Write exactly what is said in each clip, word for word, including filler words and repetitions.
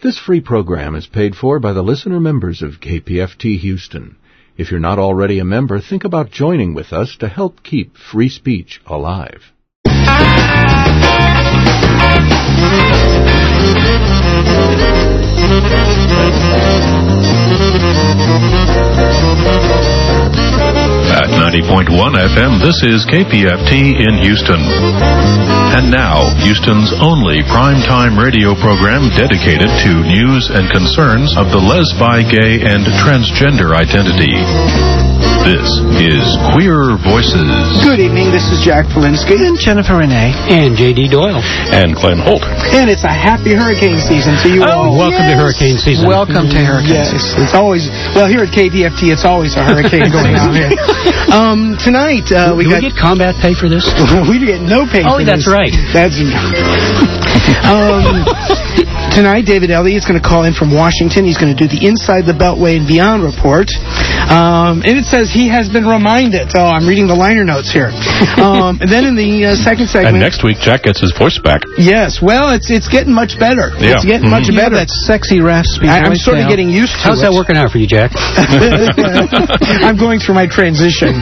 This free program is paid for by the listener members of K P F T Houston. If you're not already a member, think about joining with us to help keep free speech alive. At ninety point one F M, this is K P F T in Houston. And now, Houston's only primetime radio program dedicated to news and concerns of the lesbi, gay, and transgender identity. This is Queer Voices. Good evening, this is Jack Polinsky. And Jennifer Renee. And J D Doyle. And Glenn Holt. And it's a happy hurricane season to you oh, all. welcome yes. to hurricane season. Welcome to hurricane yes. season. It's always, well, here at K P F T, it's always a hurricane going on here. Um, tonight, uh, we Do got... we get combat pay for this? we get no pay oh, for that's this. right. That's um, tonight, David Elliott's going to call in from Washington. He's going to do the Inside the Beltway and Beyond report. Um, and it says he has been reminded. Oh, I'm reading the liner notes here. Um, and then in the uh, second segment... And next week, Jack gets his voice back. Yes, well, it's it's getting much better. Yeah. It's getting mm-hmm. much better. That sexy raspy I, I'm voice sort of now. getting used to How's it. that working out for you, Jack? I'm going through my transition.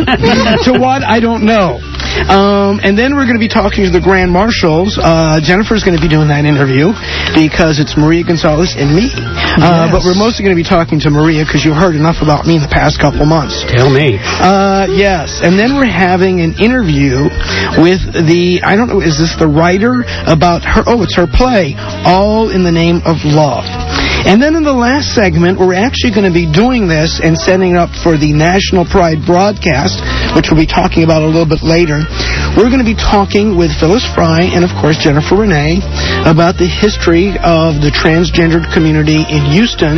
To what? I don't know. Um, and then we're going to be talking to the Grand Marshals. Uh, Jennifer's going to be doing that interview because it's Maria Gonzalez and me. Uh, Yes. But we're mostly going to be talking to Maria because you've heard enough about me in the past couple months. Tell me. Uh, yes. And then we're having an interview with the, I don't know, is this the writer about her, oh, it's her play, All in the Name of Love. And then in the last segment, we're actually going to be doing this and setting it up for the National Pride broadcast, which we'll be talking about a little bit later. We're going to be talking with Phyllis Fry and, of course, Jennifer Renee about the history of the transgendered community in Houston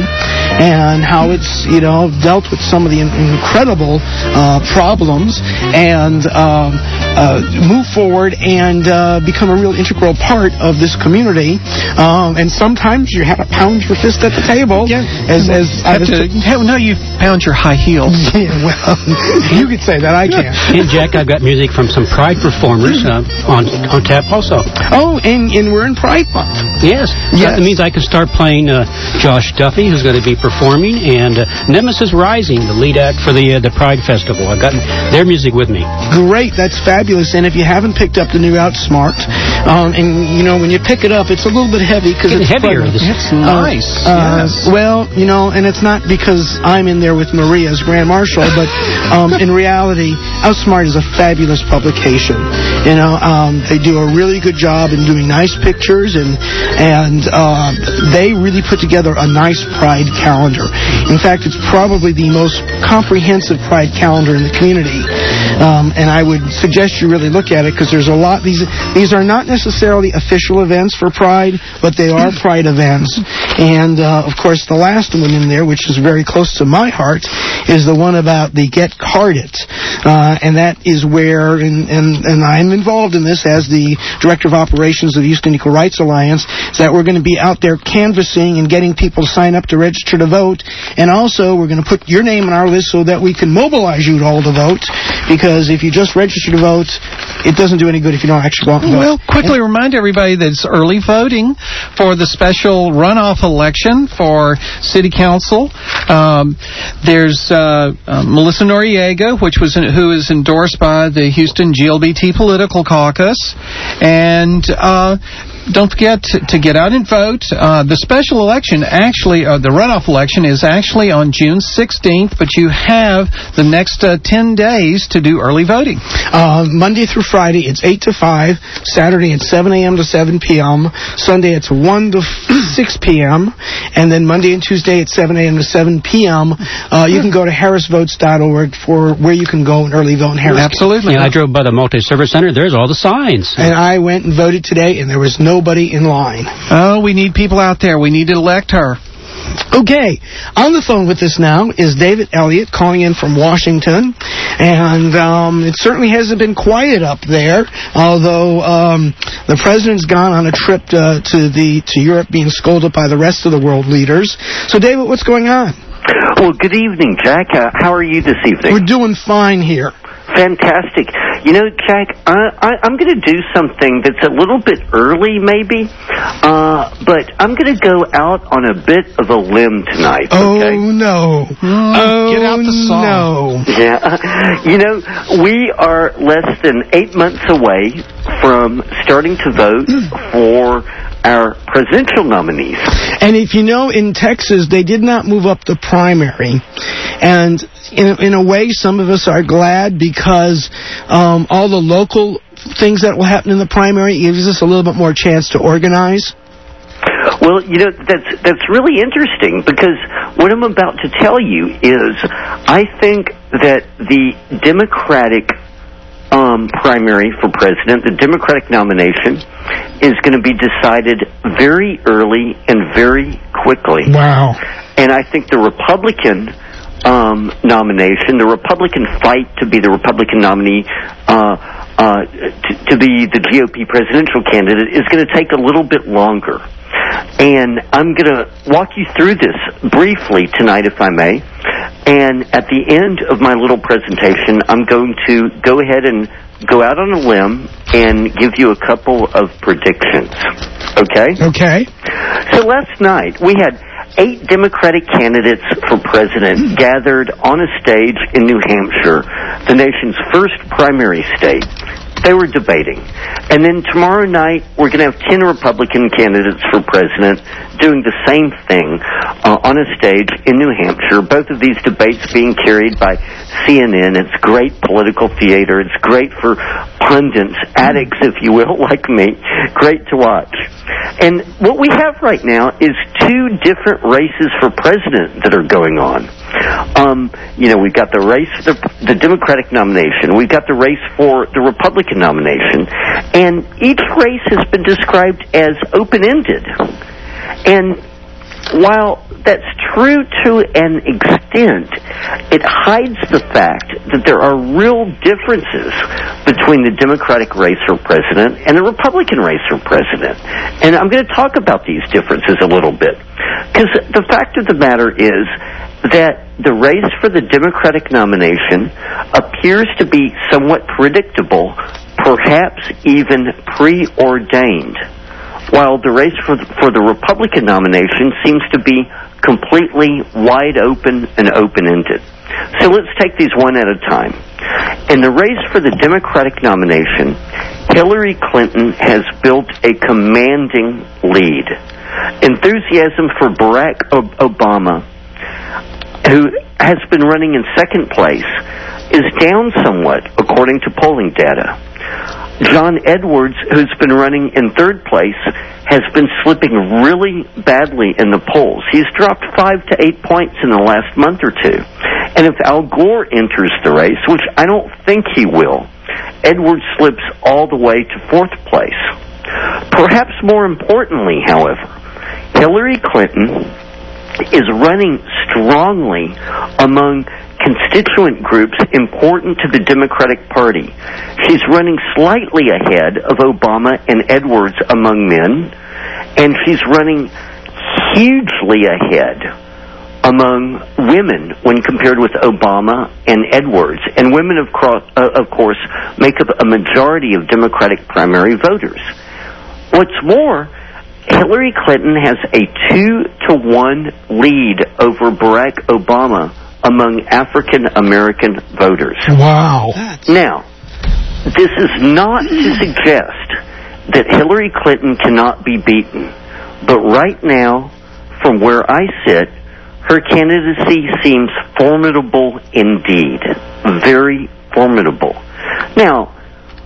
and how it's, you know, dealt with some of the incredible uh, problems and um, uh, move forward and uh, become a real integral part of this community. Um, and sometimes you have to pound your fist at the table. Yeah. As, as I was to, no, you pound your high heels. yeah, well, you could say that. I can't. And, Jack, I've got music from some Pride performers uh, on on tap also. Oh, and, and we're in Pride Month. Yes. Yes. That means I can start playing uh, Josh Duffy, who's going to be performing, and uh, Nemesis Rising, the lead act for the uh, the Pride Festival. I've got their music with me. Great, that's fabulous. And if you haven't picked up the new Outsmart, um, and you know when you pick it up, it's a little bit heavy because Getting it's heavier. pregnant. This- It's nice. Uh, yes. Well, you know, and it's not because I'm in there with Maria as Grand Marshal, but um, in reality, Outsmart is a fabulous publication. You know, um, they do a really good job in doing nice pictures, and and uh, they really put together a nice Pride calendar. In fact, it's probably the most comprehensive Pride calendar in the community. Um, and I would suggest you really look at it because there's a lot. These these are not necessarily official events for Pride, but they are Pride events. And uh, of course, the last one in there, which is very close to my heart, is the one about the Get Carded, uh, and that is where, and, and and I'm involved in this as the Director of Operations of the Houston Equal Rights Alliance. Is that we're going to be out there canvassing and getting people to sign up to register to vote, and also we're going to put your name on our list so that we can mobilize you all to vote. Because if you just register to vote, it doesn't do any good if you don't actually go out and vote. Well, quickly remind everybody that it's early voting for the special runoff election for City Council. Um, there's uh, uh, Melissa Noriega, which was in, who is endorsed by the Houston G L B T Political Caucus, and uh, don't forget to, to get out and vote. Uh, the special election, actually, uh, the runoff election is actually on June sixteenth, but you have the next uh, ten days to do early voting. Uh, Monday through Friday, it's eight to five. Saturday, it's seven a.m. to seven p.m. Sunday, it's one to six p.m. And then Monday and Tuesday, it's seven a.m. to seven p.m. Uh, you can go to harris votes dot org for where you can go and early vote in Harris. Absolutely. And I drove by the multi-service center. There's all the signs. And I went and voted today, and there was nobody in line. Oh, we need people out there. We need to elect her. Okay, on the phone with us now is David Elliott calling in from Washington, and um, it certainly hasn't been quiet up there, although um, the president's gone on a trip to, to, the, to Europe being scolded by the rest of the world leaders. So, David, what's going on? Well, good evening, Jack. Uh, how are you this evening? We're doing fine here. Fantastic. You know, Jack, I, I, I'm going to do something that's a little bit early, maybe, uh, but I'm going to go out on a bit of a limb tonight, okay? Oh, no. Mm, oh, get out the song. no. Yeah. You know, we are less than eight months away from starting to vote for our presidential nominees. And if you know, in Texas, they did not move up the primary. And in, in a way, some of us are glad because um, all the local things that will happen in the primary gives us a little bit more chance to organize. Well, you know, that's that's really interesting because what I'm about to tell you is I think that the Democratic um, primary for president, the Democratic nomination, is going to be decided very early and very quickly. Wow. And I think the Republican um, nomination, the Republican fight to be the Republican nominee, uh, uh, to, to be the G O P presidential candidate is going to take a little bit longer. And I'm going to walk you through this briefly tonight, if I may. And at the end of my little presentation, I'm going to go ahead and go out on a limb and give you a couple of predictions. Okay? Okay. So last night, we had eight Democratic candidates for president gathered on a stage in New Hampshire, the nation's first primary state. They were debating. And then tomorrow night, we're going to have ten Republican candidates for president doing the same thing uh, on a stage in New Hampshire. Both of these debates being carried by C N N. It's great political theater. It's great for pundits, addicts, if you will, like me. Great to watch. And what we have right now is two different races for president that are going on. Um, you know, we've got the race for the, the Democratic nomination. We've got the race for the Republican nomination. And each race has been described as open-ended. And while that's true to an extent, it hides the fact that there are real differences between the Democratic race for president and the Republican race for president. And I'm going to talk about these differences a little bit. Because the fact of the matter is that the race for the Democratic nomination appears to be somewhat predictable, perhaps even preordained, while the race for the, for the Republican nomination seems to be completely wide open and open-ended. So let's take these one at a time. In the race for the Democratic nomination, Hillary Clinton has built a commanding lead. Enthusiasm for Barack Obama, who has been running in second place, is down somewhat, according to polling data. John Edwards, who's been running in third place, has been slipping really badly in the polls. He's dropped five to eight points in the last month or two. And if Al Gore enters the race, which I don't think he will, Edwards slips all the way to fourth place. Perhaps more importantly, however, Hillary Clinton is running strongly among constituent groups important to the Democratic Party. She's running slightly ahead of Obama and Edwards among men, and she's running hugely ahead among women when compared with Obama and Edwards. And women, of, cro- uh, of course, make up a majority of Democratic primary voters. What's more, Hillary Clinton has a two to one lead over Barack Obama among African American voters. Wow. Now, this is not to suggest that Hillary Clinton cannot be beaten, but right now, from where I sit, her candidacy seems formidable indeed. Very formidable. Now,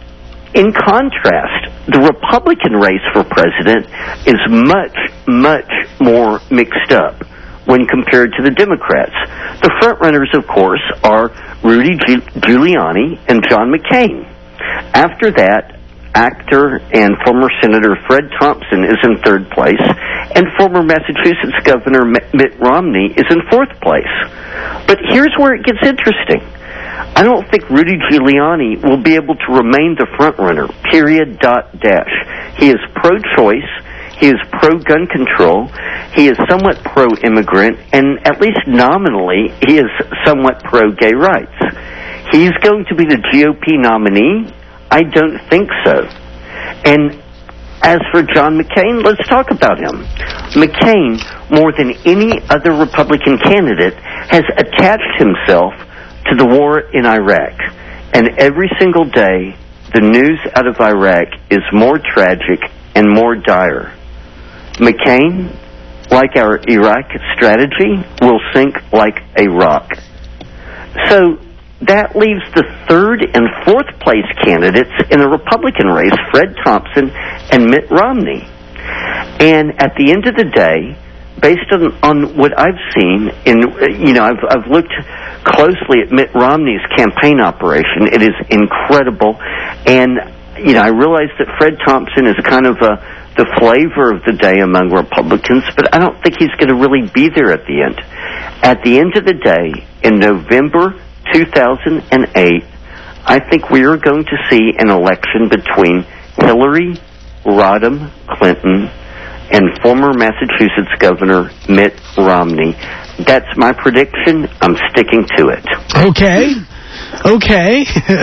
in contrast, the Republican race for president is much, much more mixed up when compared to the Democrats. The frontrunners, of course, are Rudy Giuliani and John McCain. After that, actor and former Senator Fred Thompson is in third place, and former Massachusetts Governor Mitt Romney is in fourth place. But here's where it gets interesting. I don't think Rudy Giuliani will be able to remain the frontrunner, period, dot, dash. He is pro-choice. He is pro-gun control. He is somewhat pro-immigrant, and at least nominally, he is somewhat pro-gay rights. he's going to be the G O P nominee? I don't think so. And as for John McCain, let's talk about him. McCain, more than any other Republican candidate, has attached himself to the war in Iraq. And every single day, the news out of Iraq is more tragic and more dire. McCain, like our Iraq strategy, will sink like a rock. So that leaves the third and fourth place candidates in the Republican race, Fred Thompson and Mitt Romney. And at the end of the day, based on, on what I've seen, in you know, I've, I've looked closely at Mitt Romney's campaign operation. It is incredible. And, you know, I realize that Fred Thompson is kind of a, the flavor of the day among Republicans, but I don't think he's going to really be there at the end. At the end of the day, in November two thousand eight, I think we are going to see an election between Hillary Rodham Clinton and former Massachusetts Governor Mitt Romney. That's my prediction. I'm sticking to it. Okay. Okay.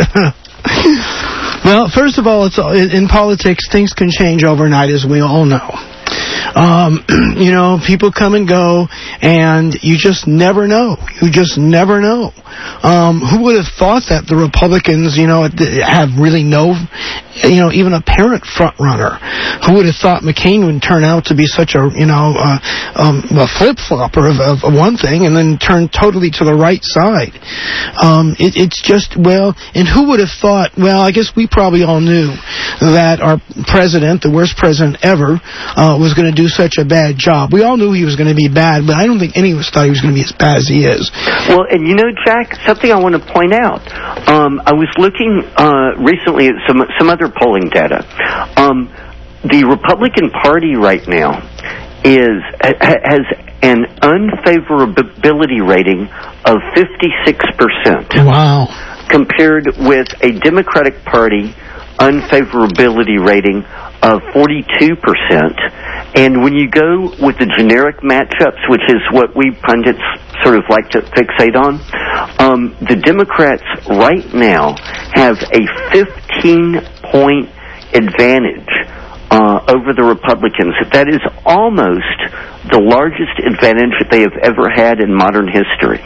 Well, first of all, it's in politics, things can change overnight, as we all know. Um, you know, people come and go, and you just never know. You just never know. Um, who would have thought that the Republicans, you know, have really no, you know, even apparent front runner? Who would have thought McCain would turn out to be such a, you know, uh, um, a flip-flopper of, of one thing and then turn totally to the right side? Um, it, it's just, well, and who would have thought, well, I guess we probably all knew that our president, the worst president ever, uh, was going to do such a bad job. We all knew he was going to be bad, but I don't think any of us thought he was going to be as bad as he is. Well, and you know, Jack, something I want to point out. Um, I was looking uh, recently at some some other polling data. Um, the Republican Party right now is ha- has an unfavorability rating of fifty-six percent. Wow. Compared with a Democratic Party unfavorability rating of forty-two percent. And when you go with the generic matchups, which is what we pundits sort of like to fixate on, um, the Democrats right now have a fifteen-point advantage uh, over the Republicans. That is almost the largest advantage that they have ever had in modern history.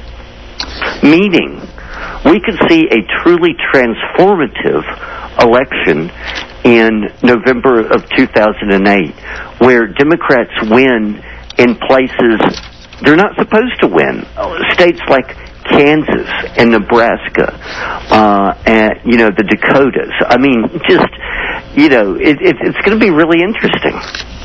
Meaning, we could see a truly transformative election in November of two thousand eight, where Democrats win in places they're not supposed to win. States like Kansas and Nebraska, uh, and, you know, the Dakotas. I mean, just, you know, it, it, it's going to be really interesting.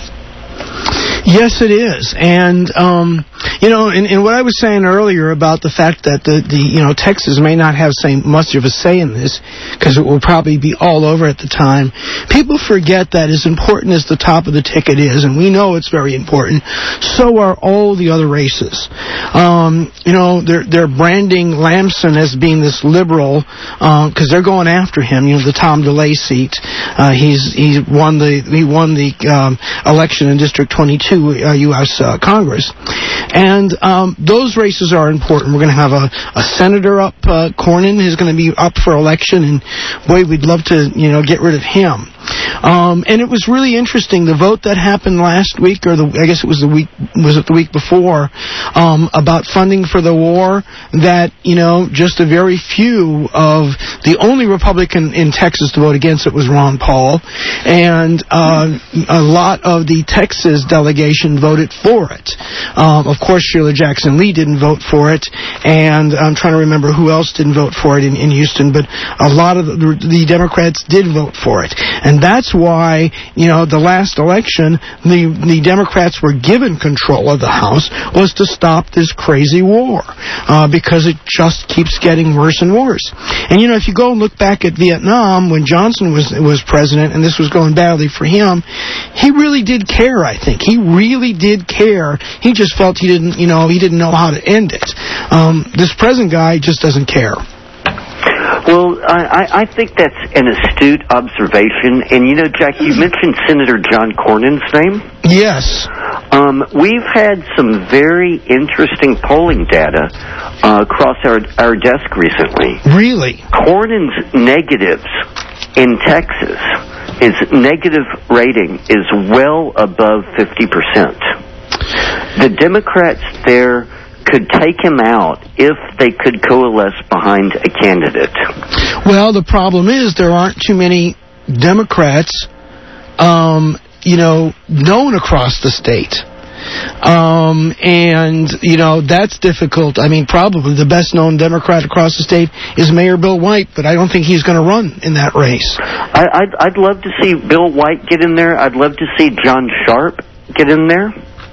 Yes, it is. And, um, you know, and, and what I was saying earlier about the fact that the, the you know, Texas may not have say, much of a say in this because it will probably be all over at the time. People forget that as important as the top of the ticket is, and we know it's very important, so are all the other races. Um, you know, they're, they're branding Lamson as being this liberal because uh, they're going after him, you know, the Tom DeLay seat. Uh, he's he won the he won the um, election in District twenty-two, uh, U S Uh, Congress. And um, those races are important. We're going to have a, a senator up, uh, Cornyn is going to be up for election, and boy, we'd love to, you know, get rid of him. Um, and it was really interesting, the vote that happened last week, or the, I guess it was the week, was it the week before, um, about funding for the war, that, you know, just a very few of, the only Republican in Texas to vote against it was Ron Paul, and uh, a lot of the Texas delegation voted for it. Um, of course, Sheila Jackson Lee didn't vote for it, and I'm trying to remember who else didn't vote for it in, in Houston, but a lot of the, the Democrats did vote for it. And that's why, you know, the last election, the, the Democrats were given control of the House, was to stop this crazy war, uh, because it just keeps getting worse and worse. And, you know, if you go and look back at Vietnam, when Johnson was was president, and this was going badly for him, he really did care, I think. He really did care. He just felt he didn't, you know, he didn't know how to end it. Um, this present guy just doesn't care. Well, I, I think that's an astute observation. And, you know, Jack, you mentioned Senator John Cornyn's name. Yes. Um, we've had some very interesting polling data uh, across our, our desk recently. Really? Cornyn's negatives in Texas, his negative rating is well above fifty percent. The Democrats there could take him out if they could coalesce behind a candidate. Well, the problem is there aren't too many Democrats, um, you know, known across the state. Um, and, you know, that's difficult. I mean, probably the best-known Democrat across the state is Mayor Bill White, but I don't think he's going to run in that race. I, I'd, I'd love to see Bill White get in there. I'd love to see John Sharp get in there.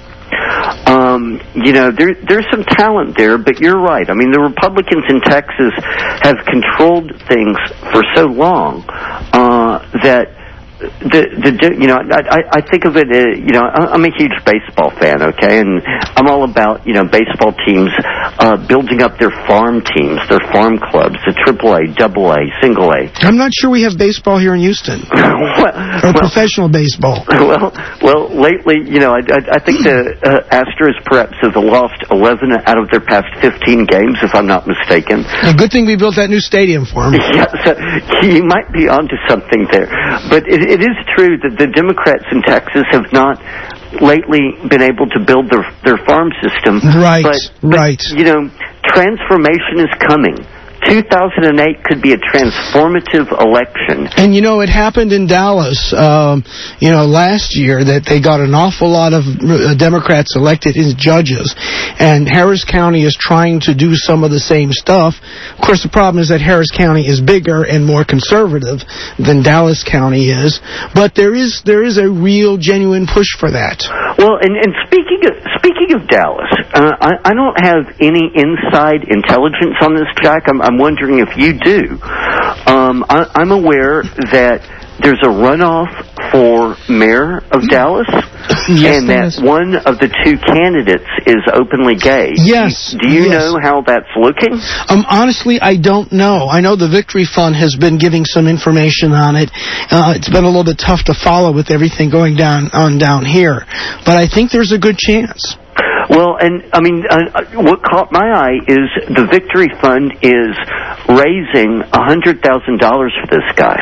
Um, you know, there, there's some talent there, but you're right. I mean, the Republicans in Texas have controlled things for so long uh, that the the you know I I think of it as, you know I'm a huge baseball fan, okay, and I'm all about you know baseball teams uh, building up their farm teams, their farm clubs, the triple A, double A, single A. I'm not sure we have baseball here in Houston, well, or well, professional baseball. Well, well, lately, you know, I, I, I think the uh, Astros perhaps have lost eleven out of their past fifteen games, if I'm not mistaken. A good thing we built that new stadium for them. Yeah, so you might be onto something there, but it, it is true that the Democrats in Texas have not lately been able to build their their farm system. Right, but, but, right. You know, transformation is coming. two thousand eight could be a transformative election. And, you know, it happened in Dallas, um, you know, last year that they got an awful lot of uh, Democrats elected as judges. And Harris County is trying to do some of the same stuff. Of course, the problem is that Harris County is bigger and more conservative than Dallas County is. But there is there is a real, genuine push for that. Well, and, and speaking of, speaking of Dallas, uh, I, I don't have any inside intelligence on this, Jack. I'm, I'm wondering if you do. Um, I, I'm aware that there's a runoff for mayor of Dallas, yes, and that is. one of the two candidates is openly gay. Yes. Do you yes. know how that's looking? Um, honestly, I don't know. I know the Victory Fund has been giving some information on it. Uh, it's been a little bit tough to follow with everything going down on down here, but I think there's a good chance. Well, and, I mean, uh, what caught my eye is the Victory Fund is raising one hundred thousand dollars for this guy.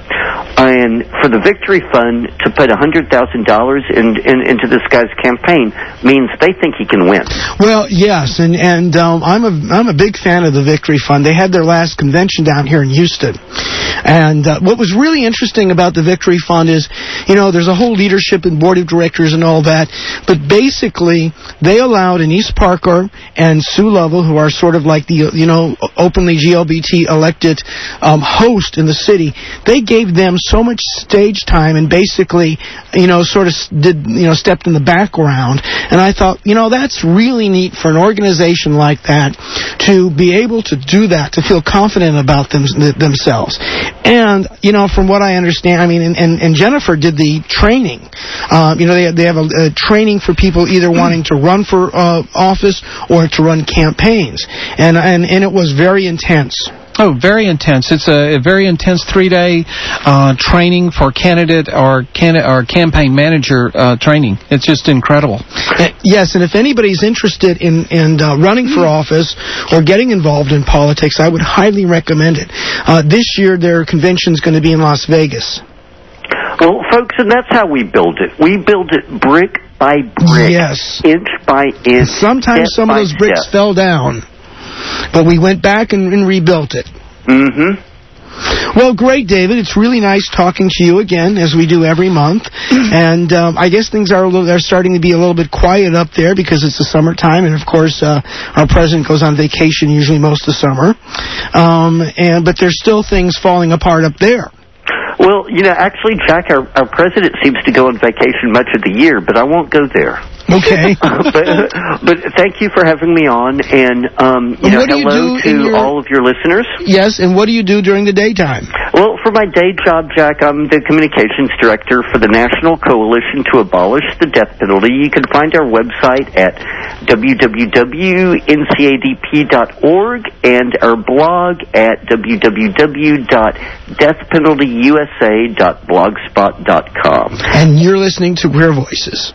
And for the Victory Fund to put one hundred thousand dollars in, in, into this guy's campaign means they think he can win. Well, yes, and, and um, I'm, a, I'm a big fan of the Victory Fund. They had their last convention down here in Houston. And uh, what was really interesting about the Victory Fund is, you know, there's a whole leadership and board of directors and all that, but basically they allowed Anise Parker and Sue Lovell, who are sort of like the, you know, openly G L B T elected um, host in the city, they gave them so much stage time and basically, you know, sort of did, you know, stepped in the background. And I thought, you know, that's really neat for an organization like that to be able to do that, to feel confident about them, themselves. And, you know, from what I understand, I mean, and, and, and Jennifer did the training. Um, you know, they, they have a, a training for people either wanting to run for uh, office or to run campaigns. And, and, and it was very intense. Oh, very intense. It's a, a very intense three-day uh, training for candidate or, can, or campaign manager uh, training. It's just incredible. Uh, yes, and if anybody's interested in, in uh, running for office or getting involved in politics, I would highly recommend it. Uh, this year, their convention's going to be in Las Vegas. Well, folks, and that's how we build it. We build it brick by brick, yes. inch by inch. Sometimes some of those bricks step. fell down. But we went back and, and rebuilt it. Mm-hmm. Well, great, David. It's really nice talking to you again, as we do every month. And um, I guess things are a little, are starting to be a little bit quiet up there because it's the summertime, and of course, uh, our president goes on vacation usually most of the summer. Um, and but there's still things falling apart up there. Well, you know, actually, Jack, our, our president seems to go on vacation much of the year, but I won't go there. Okay. but, but thank you for having me on, and um, you know, what do you hello do to in your... all of your listeners. Yes, and what do you do during the daytime? Well, for my day job, Jack, I'm the communications director for the National Coalition to Abolish the Death Penalty. You can find our website at w w w dot n c a d p dot org and our blog at w w w dot death penalty u s a dot blogspot dot com. And you're listening to Queer Voices.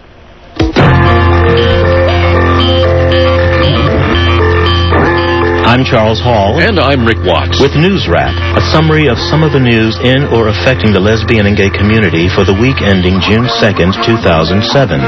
I'm Charles Hall. And I'm Rick Watts. With News Wrap, a summary of some of the news in or affecting the lesbian and gay community for the week ending June second, two thousand seven.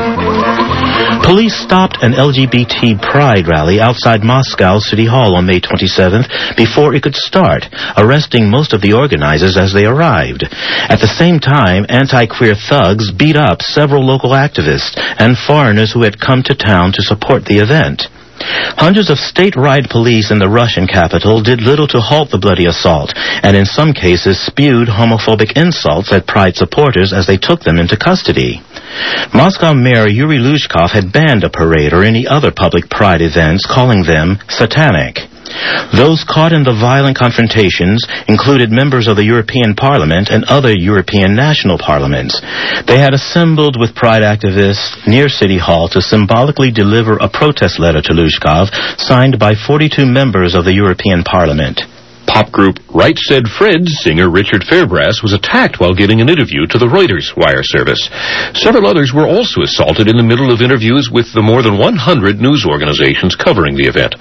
Police stopped an L G B T pride rally outside Moscow City Hall on May twenty-seventh before it could start, arresting most of the organizers as they arrived. At the same time, anti-queer thugs beat up several local activists and foreigners who had come to town to support the event. Hundreds of state-ride police in the Russian capital did little to halt the bloody assault, and in some cases spewed homophobic insults at Pride supporters as they took them into custody. Moscow Mayor Yuri Lushkov had banned a parade or any other public Pride events, calling them satanic. Those caught in the violent confrontations included members of the European Parliament and other European national parliaments. They had assembled with Pride activists near City Hall to symbolically deliver a protest letter to Lushkov, signed by forty-two members of the European Parliament. Pop group Right Said Fred's singer Richard Fairbrass was attacked while giving an interview to the Reuters wire service. Several others were also assaulted in the middle of interviews with the more than one hundred news organizations covering the event.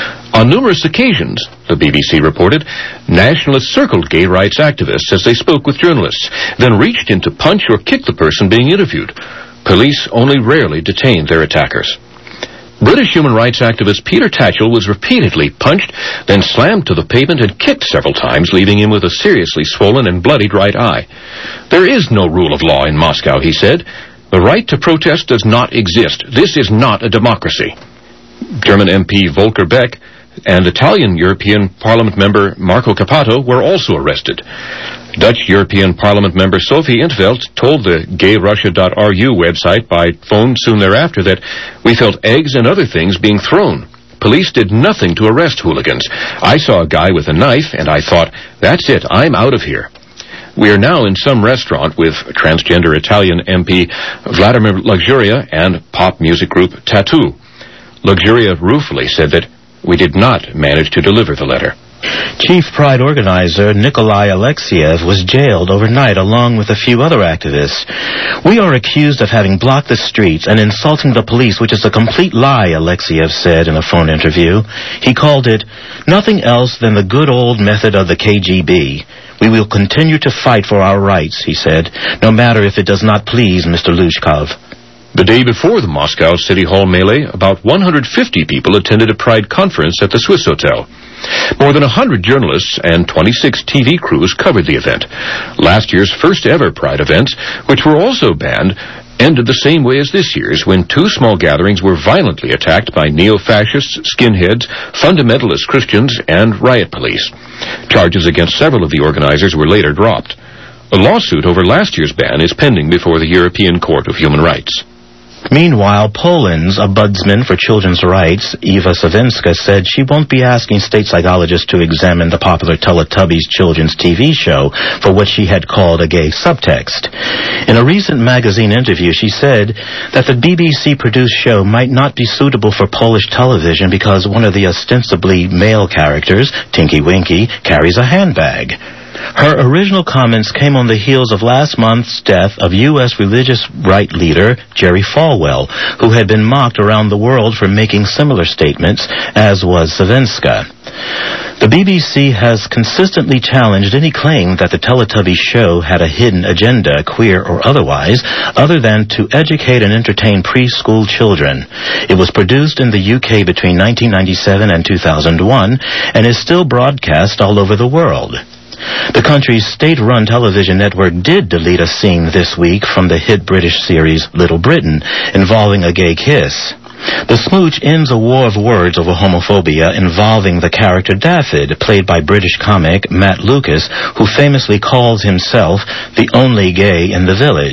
On numerous occasions, the B B C reported, nationalists circled gay rights activists as they spoke with journalists, then reached in to punch or kick the person being interviewed. Police only rarely detained their attackers. British human rights activist Peter Tatchell was repeatedly punched, then slammed to the pavement and kicked several times, leaving him with a seriously swollen and bloodied right eye. There is no rule of law in Moscow, he said. The right to protest does not exist. This is not a democracy. German M P Volker Beck and Italian European Parliament member Marco Cappato were also arrested. Dutch European Parliament member Sophie in 't Veld told the gay russia dot r u website by phone soon thereafter that we felt eggs and other things being thrown. Police did nothing to arrest hooligans. I saw a guy with a knife and I thought, that's it, I'm out of here. We are now in some restaurant with transgender Italian M P Vladimir Luxuria and pop music group Tattoo. Luxuria ruefully said that we did not manage to deliver the letter. Chief Pride organizer Nikolai Alexiev was jailed overnight along with a few other activists. We are accused of having blocked the streets and insulting the police, which is a complete lie, Alexiev said in a phone interview. He called it nothing else than the good old method of the K G B. We will continue to fight for our rights, he said, no matter if it does not please Mister Lushkov. The day before the Moscow City Hall melee, about one hundred fifty people attended a Pride conference at the Swiss Hotel. More than one hundred journalists and twenty-six T V crews covered the event. Last year's first ever Pride events, which were also banned, ended the same way as this year's, when two small gatherings were violently attacked by neo-fascists, skinheads, fundamentalist Christians, and riot police. Charges against several of the organizers were later dropped. A lawsuit over last year's ban is pending before the European Court of Human Rights. Meanwhile, Poland's ombudsman for children's rights, Eva Sawinska, said she won't be asking state psychologists to examine the popular Teletubbies children's T V show for what she had called a gay subtext. In a recent magazine interview, she said that the B B C-produced show might not be suitable for Polish television because one of the ostensibly male characters, Tinky Winky, carries a handbag. Her original comments came on the heels of last month's death of U S religious right leader Jerry Falwell, who had been mocked around the world for making similar statements, as was Sawinska. The B B C has consistently challenged any claim that the Teletubbies show had a hidden agenda, queer or otherwise, other than to educate and entertain preschool children. It was produced in the U K between nineteen ninety-seven and two thousand one and is still broadcast all over the world. The country's state-run television network did delete a scene this week from the hit British series Little Britain involving a gay kiss. The smooch ends a war of words over homophobia involving the character Daffyd, played by British comic Matt Lucas, who famously calls himself the only gay in the village.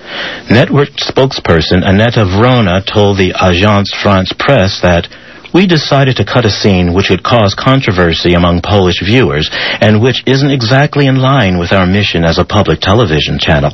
Network spokesperson Annette Vrona told the Agence France-Presse that we decided to cut a scene which would cause controversy among Polish viewers and which isn't exactly in line with our mission as a public television channel.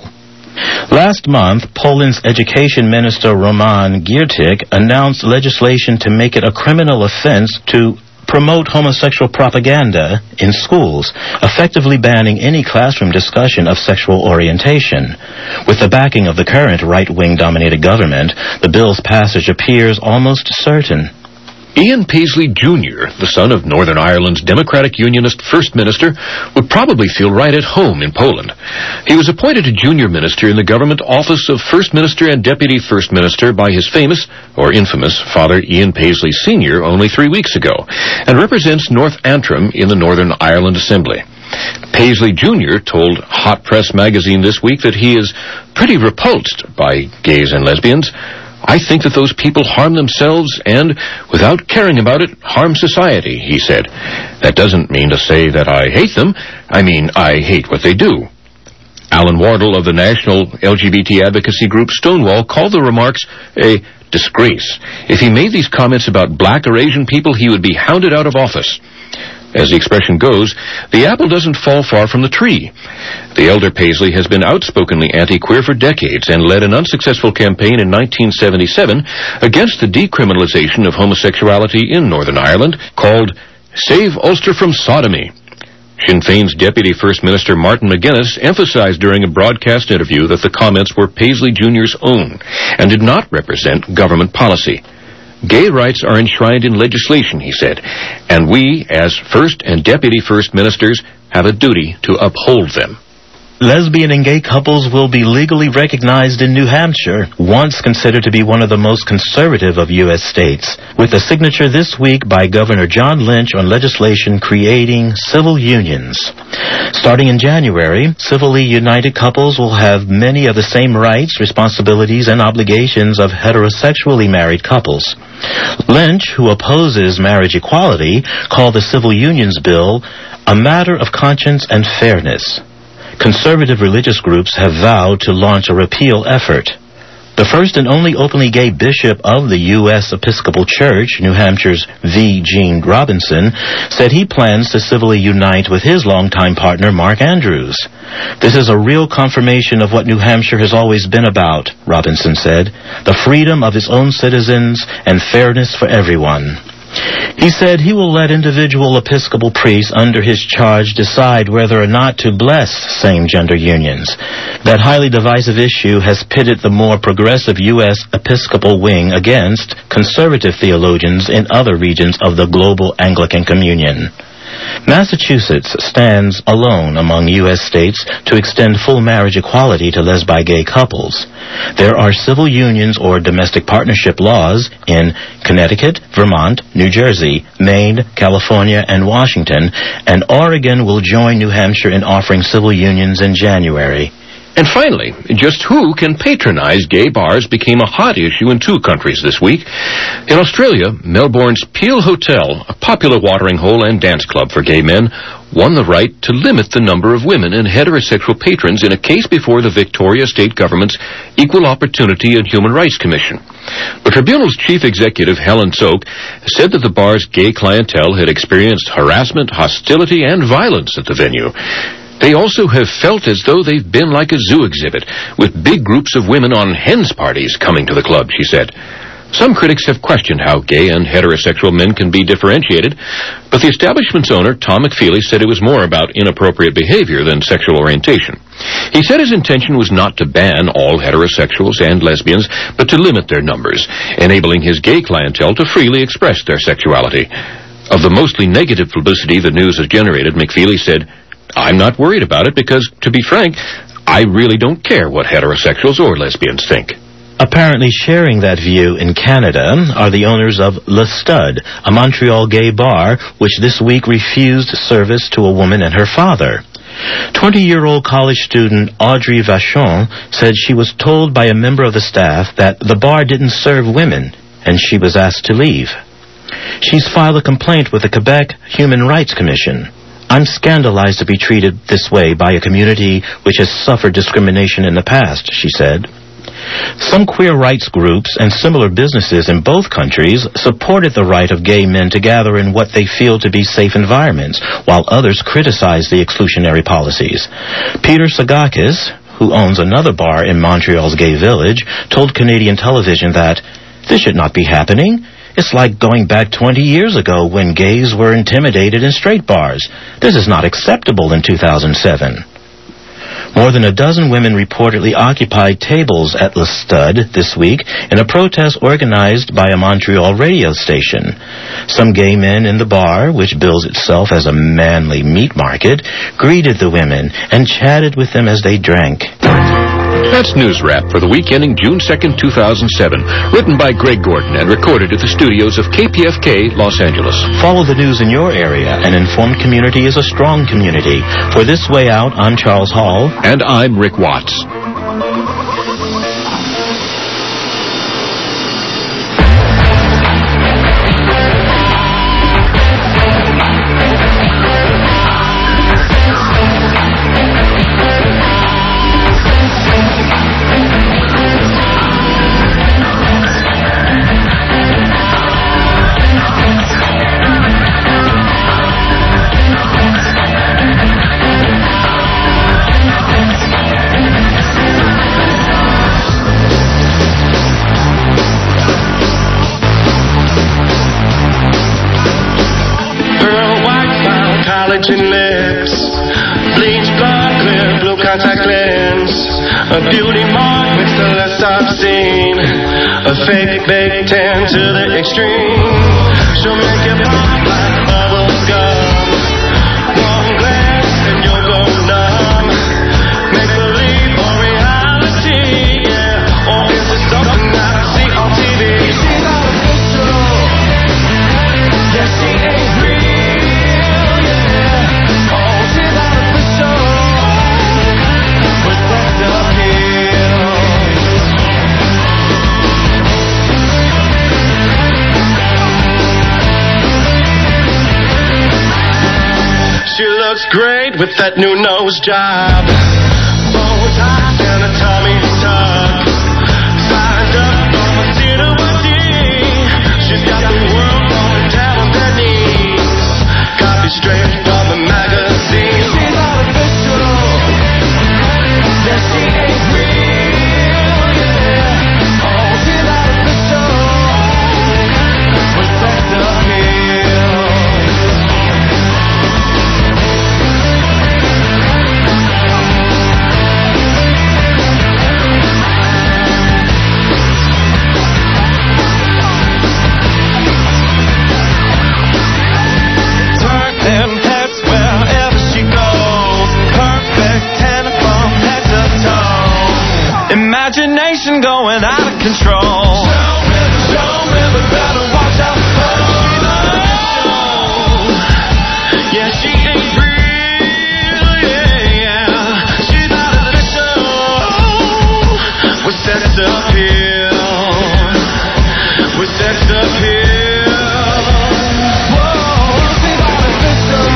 Last month, Poland's education minister Roman Giertych announced legislation to make it a criminal offense to promote homosexual propaganda in schools, effectively banning any classroom discussion of sexual orientation. With the backing of the current right-wing dominated government, the bill's passage appears almost certain. Ian Paisley Junior, the son of Northern Ireland's Democratic Unionist First Minister, would probably feel right at home in Poland. He was appointed a junior minister in the government office of First Minister and Deputy First Minister by his famous, or infamous, father Ian Paisley Senior only three weeks ago, and represents North Antrim in the Northern Ireland Assembly. Paisley Junior told Hot Press magazine this week that he is pretty repulsed by gays and lesbians. I think that those people harm themselves and, without caring about it, harm society, he said. That doesn't mean to say that I hate them. I mean, I hate what they do. Alan Wardle of the national L G B T advocacy group Stonewall called the remarks a disgrace. If he made these comments about black or Asian people, he would be hounded out of office. As the expression goes, the apple doesn't fall far from the tree. The elder Paisley has been outspokenly anti-queer for decades and led an unsuccessful campaign in nineteen seventy-seven against the decriminalization of homosexuality in Northern Ireland called Save Ulster from Sodomy. Sinn Féin's Deputy First Minister Martin McGuinness emphasized during a broadcast interview that the comments were Paisley Junior's own and did not represent government policy. Gay rights are enshrined in legislation, he said, and we, as First and Deputy First Ministers, have a duty to uphold them. Lesbian and gay couples will be legally recognized in New Hampshire, once considered to be one of the most conservative of U S states, with a signature this week by Governor John Lynch on legislation creating civil unions. Starting in January, civilly united couples will have many of the same rights, responsibilities, and obligations of heterosexually married couples. Lynch, who opposes marriage equality, called the Civil Unions Bill a matter of conscience and fairness. Conservative religious groups have vowed to launch a repeal effort. The first and only openly gay bishop of the U S Episcopal Church, New Hampshire's V. Gene Robinson, said he plans to civilly unite with his longtime partner, Mark Andrews. This is a real confirmation of what New Hampshire has always been about, Robinson said, the freedom of its own citizens and fairness for everyone. He said he will let individual Episcopal priests under his charge decide whether or not to bless same-gender unions. That highly divisive issue has pitted the more progressive U S Episcopal wing against conservative theologians in other regions of the global Anglican Communion. Massachusetts stands alone among U S states to extend full marriage equality to lesbi-gay couples. There are civil unions or domestic partnership laws in Connecticut, Vermont, New Jersey, Maine, California, and Washington, and Oregon will join New Hampshire in offering civil unions in January. And finally, just who can patronize gay bars became a hot issue in two countries this week. In Australia, Melbourne's Peel Hotel, a popular watering hole and dance club for gay men, won the right to limit the number of women and heterosexual patrons in a case before the Victoria State Government's Equal Opportunity and Human Rights Commission. The tribunal's chief executive, Helen Soak, said that the bar's gay clientele had experienced harassment, hostility, and violence at the venue. They also have felt as though they've been like a zoo exhibit, with big groups of women on hens parties coming to the club, she said. Some critics have questioned how gay and heterosexual men can be differentiated, but the establishment's owner, Tom McFeely, said it was more about inappropriate behavior than sexual orientation. He said his intention was not to ban all heterosexuals and lesbians, but to limit their numbers, enabling his gay clientele to freely express their sexuality. Of the mostly negative publicity the news has generated, McFeely said, I'm not worried about it because, to be frank, I really don't care what heterosexuals or lesbians think. Apparently sharing that view in Canada are the owners of Le Stud, a Montreal gay bar, which this week refused service to a woman and her father. twenty-year-old college student Audrey Vachon said she was told by a member of the staff that the bar didn't serve women, and she was asked to leave. She's filed a complaint with the Quebec Human Rights Commission. I'm scandalized to be treated this way by a community which has suffered discrimination in the past, she said. Some queer rights groups and similar businesses in both countries supported the right of gay men to gather in what they feel to be safe environments, while others criticized the exclusionary policies. Peter Sagakis, who owns another bar in Montreal's gay village, told Canadian television that this should not be happening. It's like going back twenty years ago when gays were intimidated in straight bars. This is not acceptable in two thousand seven. More than a dozen women reportedly occupied tables at Le Stud this week in a protest organized by a Montreal radio station. Some gay men in the bar, which bills itself as a manly meat market, greeted the women and chatted with them as they drank. That's News Wrap for the week ending June second, two thousand seven. Written by Greg Gordon and recorded at the studios of K P F K, Los Angeles. Follow the news in your area. An informed community is a strong community. For This Way Out, I'm Charles Hall. And I'm Rick Watts. Collagen lips, bleach blonde, clear blue contact lens, a beauty mark makes the less obscene, a fake baked tan to the extreme. She'll make it pop like bubble gum. One glance and you'll go numb. Make believe or reality, yeah, or is it something that I see on T V? She's artificial, yeah, she ain't real. She looks great with that new nose job. Botox and a tummy tuck. Signed up from a C to a D. She's got the world falling down on their knees. Copy straight from the magazine. She's artificial. Yeah, she ain't real. Yeah. Oh, she's artificial. With sex appeal. Imagination going out of control. Show me, show me, but better watch out for her. Yeah, she ain't real, yeah, yeah. She's artificial with sex appeal, with sex appeal. Whoa, she's artificial.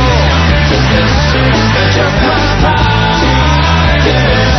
Just my pride, yeah.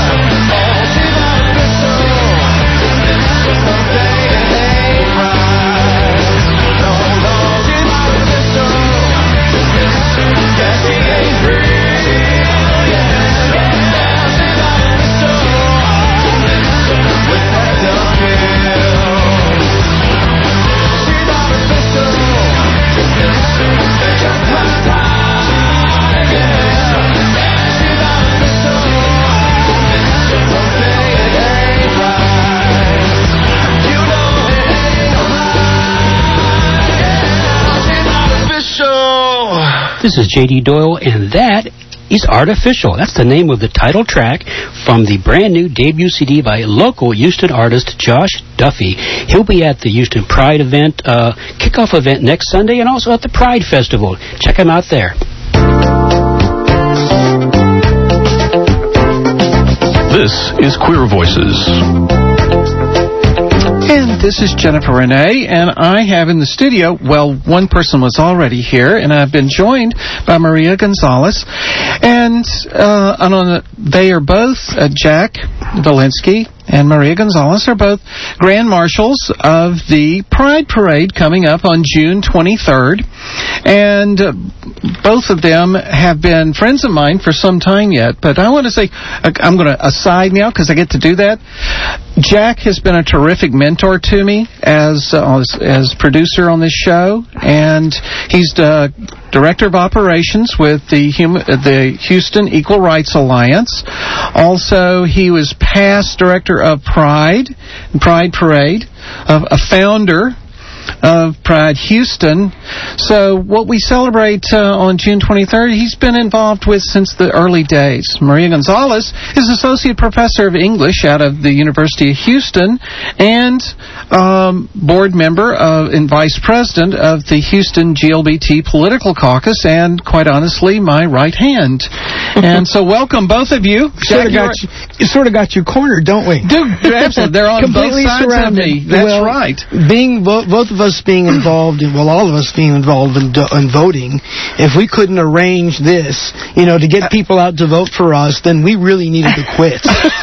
This is J D Doyle, and that is Artificial. That's the name of the title track from the brand new debut C D by local Houston artist Josh Duffy. He'll be at the Houston Pride event, uh, kickoff event next Sunday, and also at the Pride Festival. Check him out there. This is Queer Voices. And this is Jennifer Renee, and I have in the studio, well, one person was already here, and I've been joined by Maria Gonzalez. And, uh, and on the, they are both, uh, Jack Valinsky and Maria Gonzalez are both Grand Marshals of the Pride Parade coming up on June twenty-third. And uh, both of them have been friends of mine for some time yet. But I want to say, I'm going to aside now because I get to do that. Jack has been a terrific mentor to me as uh, as, as producer on this show. And he's the Director of Operations with the, hum- the Houston Equal Rights Alliance. Also, he was past Director of Pride, Pride Parade, of a founder of Pride Houston. So what we celebrate uh, on June twenty-third, he's been involved with since the early days. Maria Gonzalez is Associate Professor of English out of the University of Houston and um, board member of, and Vice President of the Houston G L B T Political Caucus, and quite honestly, my right hand. And so welcome, both of you. Sort of got you, you sort of got you cornered, don't we? Dude, absolutely. They're on both sides surrounded. Of me. That's well, right. Being bo- both of us being involved in, well, all of us being involved in, do- in voting, if we couldn't arrange this, you know, to get people out to vote for us, then we really needed to quit.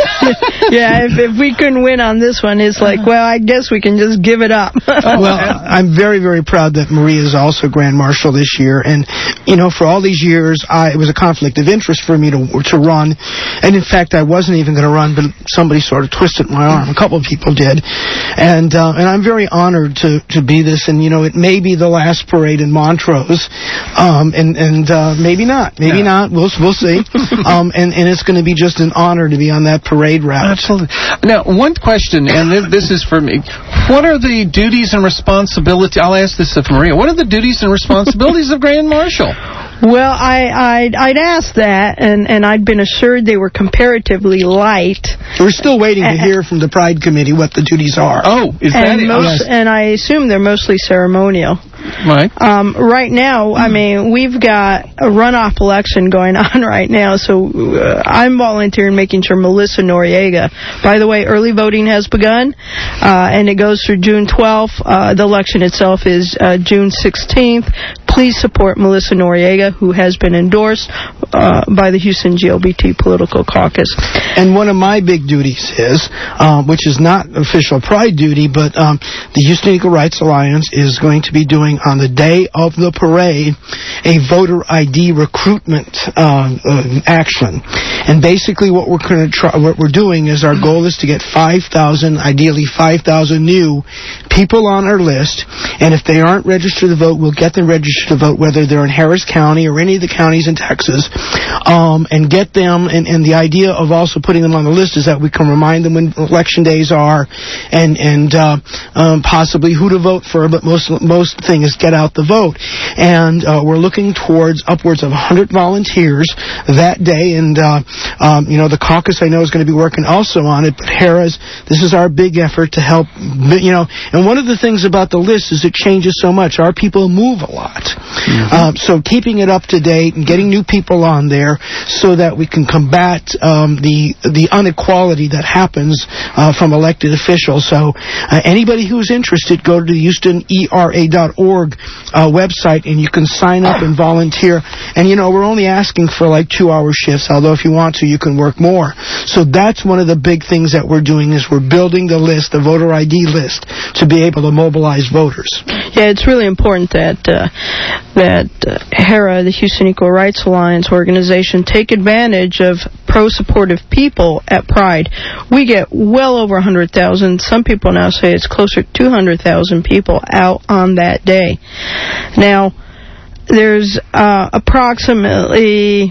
Yeah, if, if we couldn't win on this one, it's like, well, I guess we can just give it up. Well, I'm very, very proud that Maria is also Grand Marshal this year. And, you know, for all these years, I, it was a conflict of interest for me to to run. And, in fact, I wasn't even going to run, but somebody sort of twisted my arm. A couple of people did. And uh, and I'm very honored to, to be this. And, you know, it may be the last parade in Montrose. Um, and and uh, maybe not. Maybe yeah. not. We'll, we'll see. um, and, and it's going to be just an honor to be on that parade route. Absolutely. Now, one question, and this is for me. What are the duties and responsibilities? I'll ask this of Maria. What are the duties and responsibilities of Grand Marshal? Well, I, I'd, I'd asked that, and, and I'd been assured they were comparatively light. We're still waiting to hear from the Pride Committee what the duties are. Oh, is that and it? Most, yes. And I assume they're mostly ceremonial. Right. Um, right now, I mean, we've got a runoff election going on right now, so uh, I'm volunteering making sure Melissa Noriega. By the way, early voting has begun, uh, and it goes through June twelfth. Uh, the election itself is uh, June sixteenth. Please support Melissa Noriega, who has been endorsed uh, by the Houston G L B T Political Caucus. And one of my big duties is, um, which is not official Pride duty, but um, the Houston Equal Rights Alliance is going to be doing on the day of the parade a voter I D recruitment uh, uh, action. And basically what we're going to try, what we're doing is our goal is to get five thousand, ideally five thousand new people on our list. And if they aren't registered to vote, we'll get them registered to vote, whether they're in Harris County or any of the counties in Texas, um, and get them. And, and the idea of also putting them on the list is that we can remind them when election days are, and and uh, um, possibly who to vote for. But most most thing is get out the vote. And uh, we're looking towards upwards of one hundred volunteers that day. And uh, um, you know, the caucus I know is going to be working also on it. But Harris, this is our big effort to help. You know, and one of the things about the list is it changes so much. Our people move a lot. Mm-hmm. Uh, so keeping it up to date and getting new people on there so that we can combat um, the the inequality that happens uh, from elected officials. So uh, anybody who's interested, go to the Houston E R A dot org uh, website and you can sign up and volunteer. And, you know, we're only asking for like two-hour shifts, although if you want to, you can work more. So that's one of the big things that we're doing is we're building the list, the voter I D list, to be able to mobilize voters. Yeah, it's really important that uh, that uh, HERA, the Houston Equal Rights Alliance organization, take advantage of pro-supportive people at Pride. We get well over one hundred thousand. Some people now say it's closer to two hundred thousand people out on that day. Now, there's uh, approximately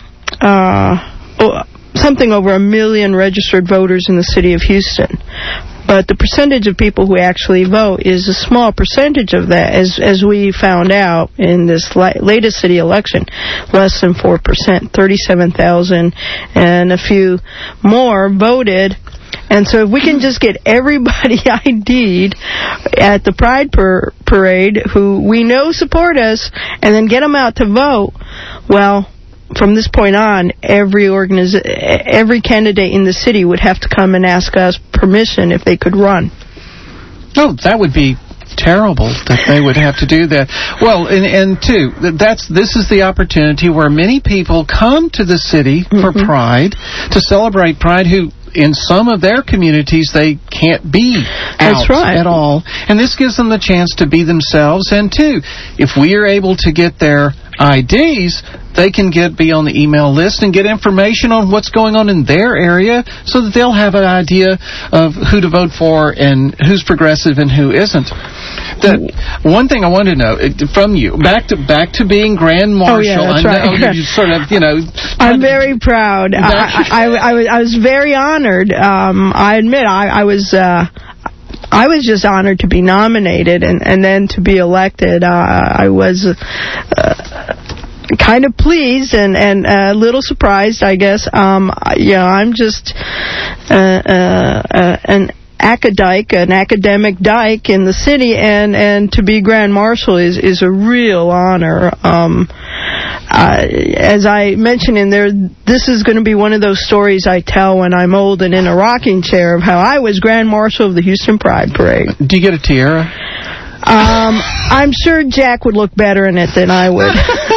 uh, something over a million registered voters in the city of Houston. But the percentage of people who actually vote is a small percentage of that, as as we found out in this la- latest city election, less than four percent, thirty-seven thousand and a few more voted. And so if we can just get everybody I D'd at the Pride par- Parade who we know support us and then get them out to vote, well, from this point on, every organiz- every candidate in the city would have to come and ask us permission if they could run. No, that would be terrible that they would have to do that. Well, and, and two, that's this is the opportunity where many people come to the city mm-hmm. for Pride, to celebrate Pride, who in some of their communities they can't be out That's right. at all. And this gives them the chance to be themselves. And two, if we are able to get their I Ds, they can get be on the email list and get information on what's going on in their area, so that they'll have an idea of who to vote for and who's progressive and who isn't. The one thing I want to know from you, back to back to being Grand Marshal. Oh, yeah, that's I right. know you sort of, you know. I'm very proud. I, I, I, was, I was very honored. Um, I admit, I, I was. Uh, I was just honored to be nominated and, and then to be elected. Uh, I was uh, kind of pleased and, and a little surprised, I guess. Um, yeah, I'm just uh, uh, uh, an academic, an academic dyke in the city, and, and to be Grand Marshal is, is a real honor. Um, uh, as I mentioned in there, this is going to be one of those stories I tell when I'm old and in a rocking chair of how I was Grand Marshal of the Houston Pride Parade. Do you get a tiara? Um, I'm sure Jack would look better in it than I would.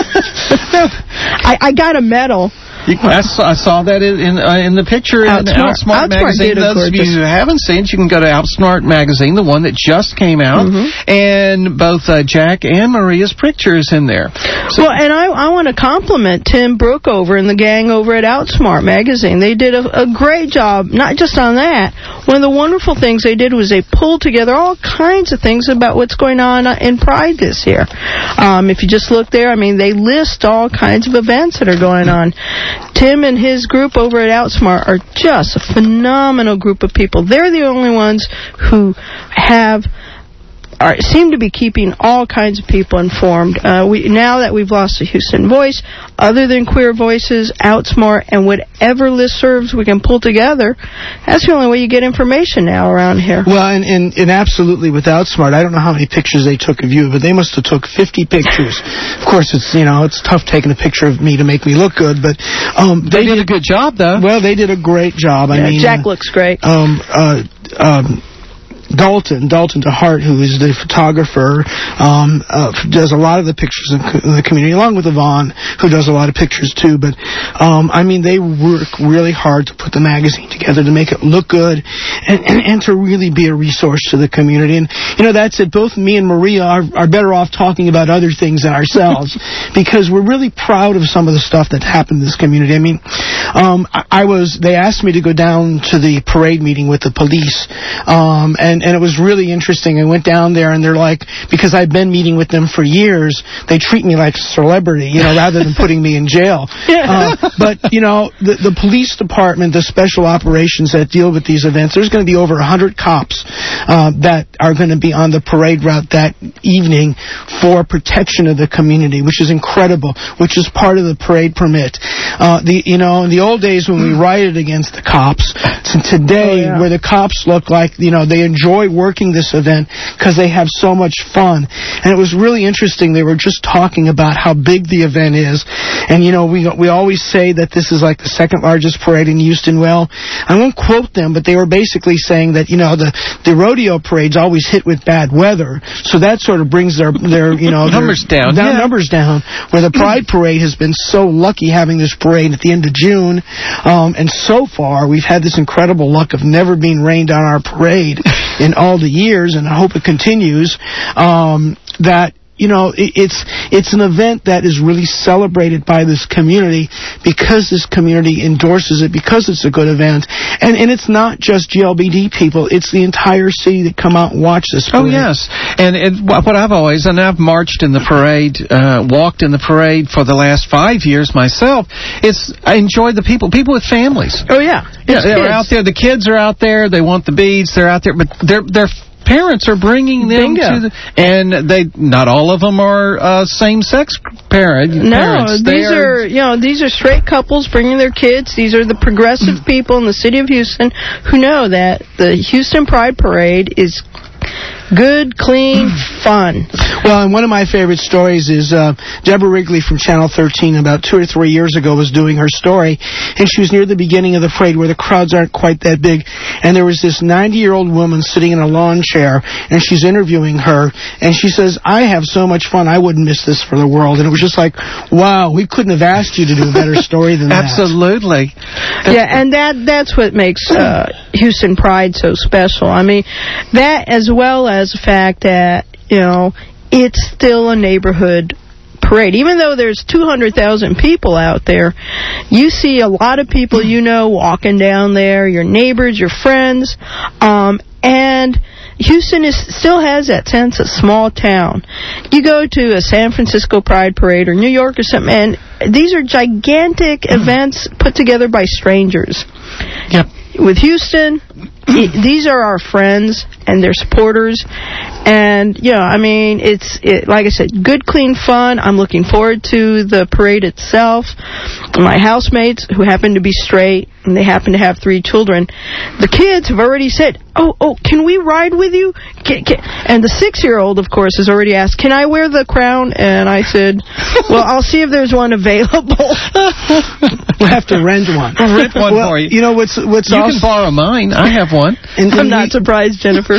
I, I got a medal. You, I, saw, I saw that in in, uh, in the picture in Outsmart, Outsmart, Outsmart magazine. Those of you who haven't seen it, you can go to Outsmart magazine, the one that just came out, mm-hmm. and both uh, Jack and Maria's picture is in there. So, well, and I, I want to compliment Tim Brookover and the gang over at Outsmart magazine. They did a, a great job, not just on that. One of the wonderful things they did was they pulled together all kinds of things about what's going on in Pride this year. Um, if you just look there, I mean, they list all kinds of events that are going on. Tim and his group over at Outsmart are just a phenomenal group of people. They're the only ones who have are seem to be keeping all kinds of people informed. Uh, we now that we've lost the Houston Voice, other than Queer Voices, Outsmart, and whatever listservs we can pull together, that's the only way you get information now around here. Well, and, and, and absolutely with Outsmart, I don't know how many pictures they took of you, but they must have took fifty pictures. Of course, it's you know it's tough taking a picture of me to make me look good, but um, they, they did, did a good job, though. Well, they did a great job. Yeah, I mean, Jack uh, looks great. Um, uh, um. Dalton, Dalton DeHart, who is the photographer, um, uh, does a lot of the pictures in, co- in the community, along with Yvonne, who does a lot of pictures too. But, um, I mean, they work really hard to put the magazine together to make it look good and, and, and to really be a resource to the community. And, you know, that's it. Both me and Maria are, are better off talking about other things than ourselves because we're really proud of some of the stuff that's happened in this community. I mean, um, I, I was, they asked me to go down to the parade meeting with the police, um, and And it was really interesting. I went down there, and they're like, because I've been meeting with them for years, they treat me like a celebrity, you know, rather than putting me in jail. Uh, but, you know, the, the police department, the special operations that deal with these events, there's going to be over one hundred cops uh, that are going to be on the parade route that evening for protection of the community, which is incredible, which is part of the parade permit. Uh, the You know, in the old days when we rioted against the cops, to today, oh, yeah. where the cops look like, you know, they enjoy working this event because they have so much fun. And it was really interesting. They were just talking about how big the event is. And, you know, we we always say that this is like the second largest parade in Houston. Well, I won't quote them, but they were basically saying that, you know, the, the rodeo parades always hit with bad weather. So that sort of brings their, their you know, numbers their, down. Their yeah. numbers down. Where the Pride Parade has been so lucky having this parade at the end of June. Um, and so far, we've had this incredible luck of never being rained on our parade in all the years, and I hope it continues, um, that, you know, it, it's it's an event that is really celebrated by this community because this community endorses it, because it's a good event. And, and it's not just G L B D people, it's the entire city that come out and watch this parade. Oh, yes. And it, what I've always, and I've marched in the parade, uh, walked in the parade for the last five years myself, it's, I enjoy the people, people with families. Oh, yeah. Yeah, they're kids. out there, the kids are out there, they want the beads, they're out there, but they're, they're parents are bringing them Bingo. to the, and they not all of them are uh, same-sex parent, no, parents. No, these are, are you know these are straight couples bringing their kids. These are the progressive people in the city of Houston who know that the Houston Pride Parade is Good, clean fun. Well, and one of my favorite stories is uh, Deborah Wrigley from Channel thirteen about two or three years ago was doing her story, and she was near the beginning of the parade where the crowds aren't quite that big, and there was this ninety-year-old woman sitting in a lawn chair, and she's interviewing her, and she says, I have so much fun, I wouldn't miss this for the world. And it was just like, wow, we couldn't have asked you to do a better story than that. Absolutely. Yeah, and that that's what makes uh, Houston Pride so special. I mean, that as well as the fact that, you know, it's still a neighborhood parade. Even though there's two hundred thousand people out there, you see a lot of people you know walking down there, your neighbors, your friends, um, and Houston is still has that sense of small town. You go to a San Francisco Pride Parade or New York or something, and these are gigantic events put together by strangers. Yep. With Houston, these are our friends and their supporters, and you know, I mean, it's it, like I said, good, clean fun. I'm looking forward to the parade itself. My housemates, who happen to be straight and they happen to have three children, the kids have already said, "Oh, oh, can we ride with you?" Can, can, and the six-year-old, of course, has already asked, "Can I wear the crown?" And I said, "Well, I'll see if there's one available." We'll have to rent one. I'll rent one well, for you. You know what's what's You also, can borrow mine. I have one. And, and I'm not we, surprised, Jennifer.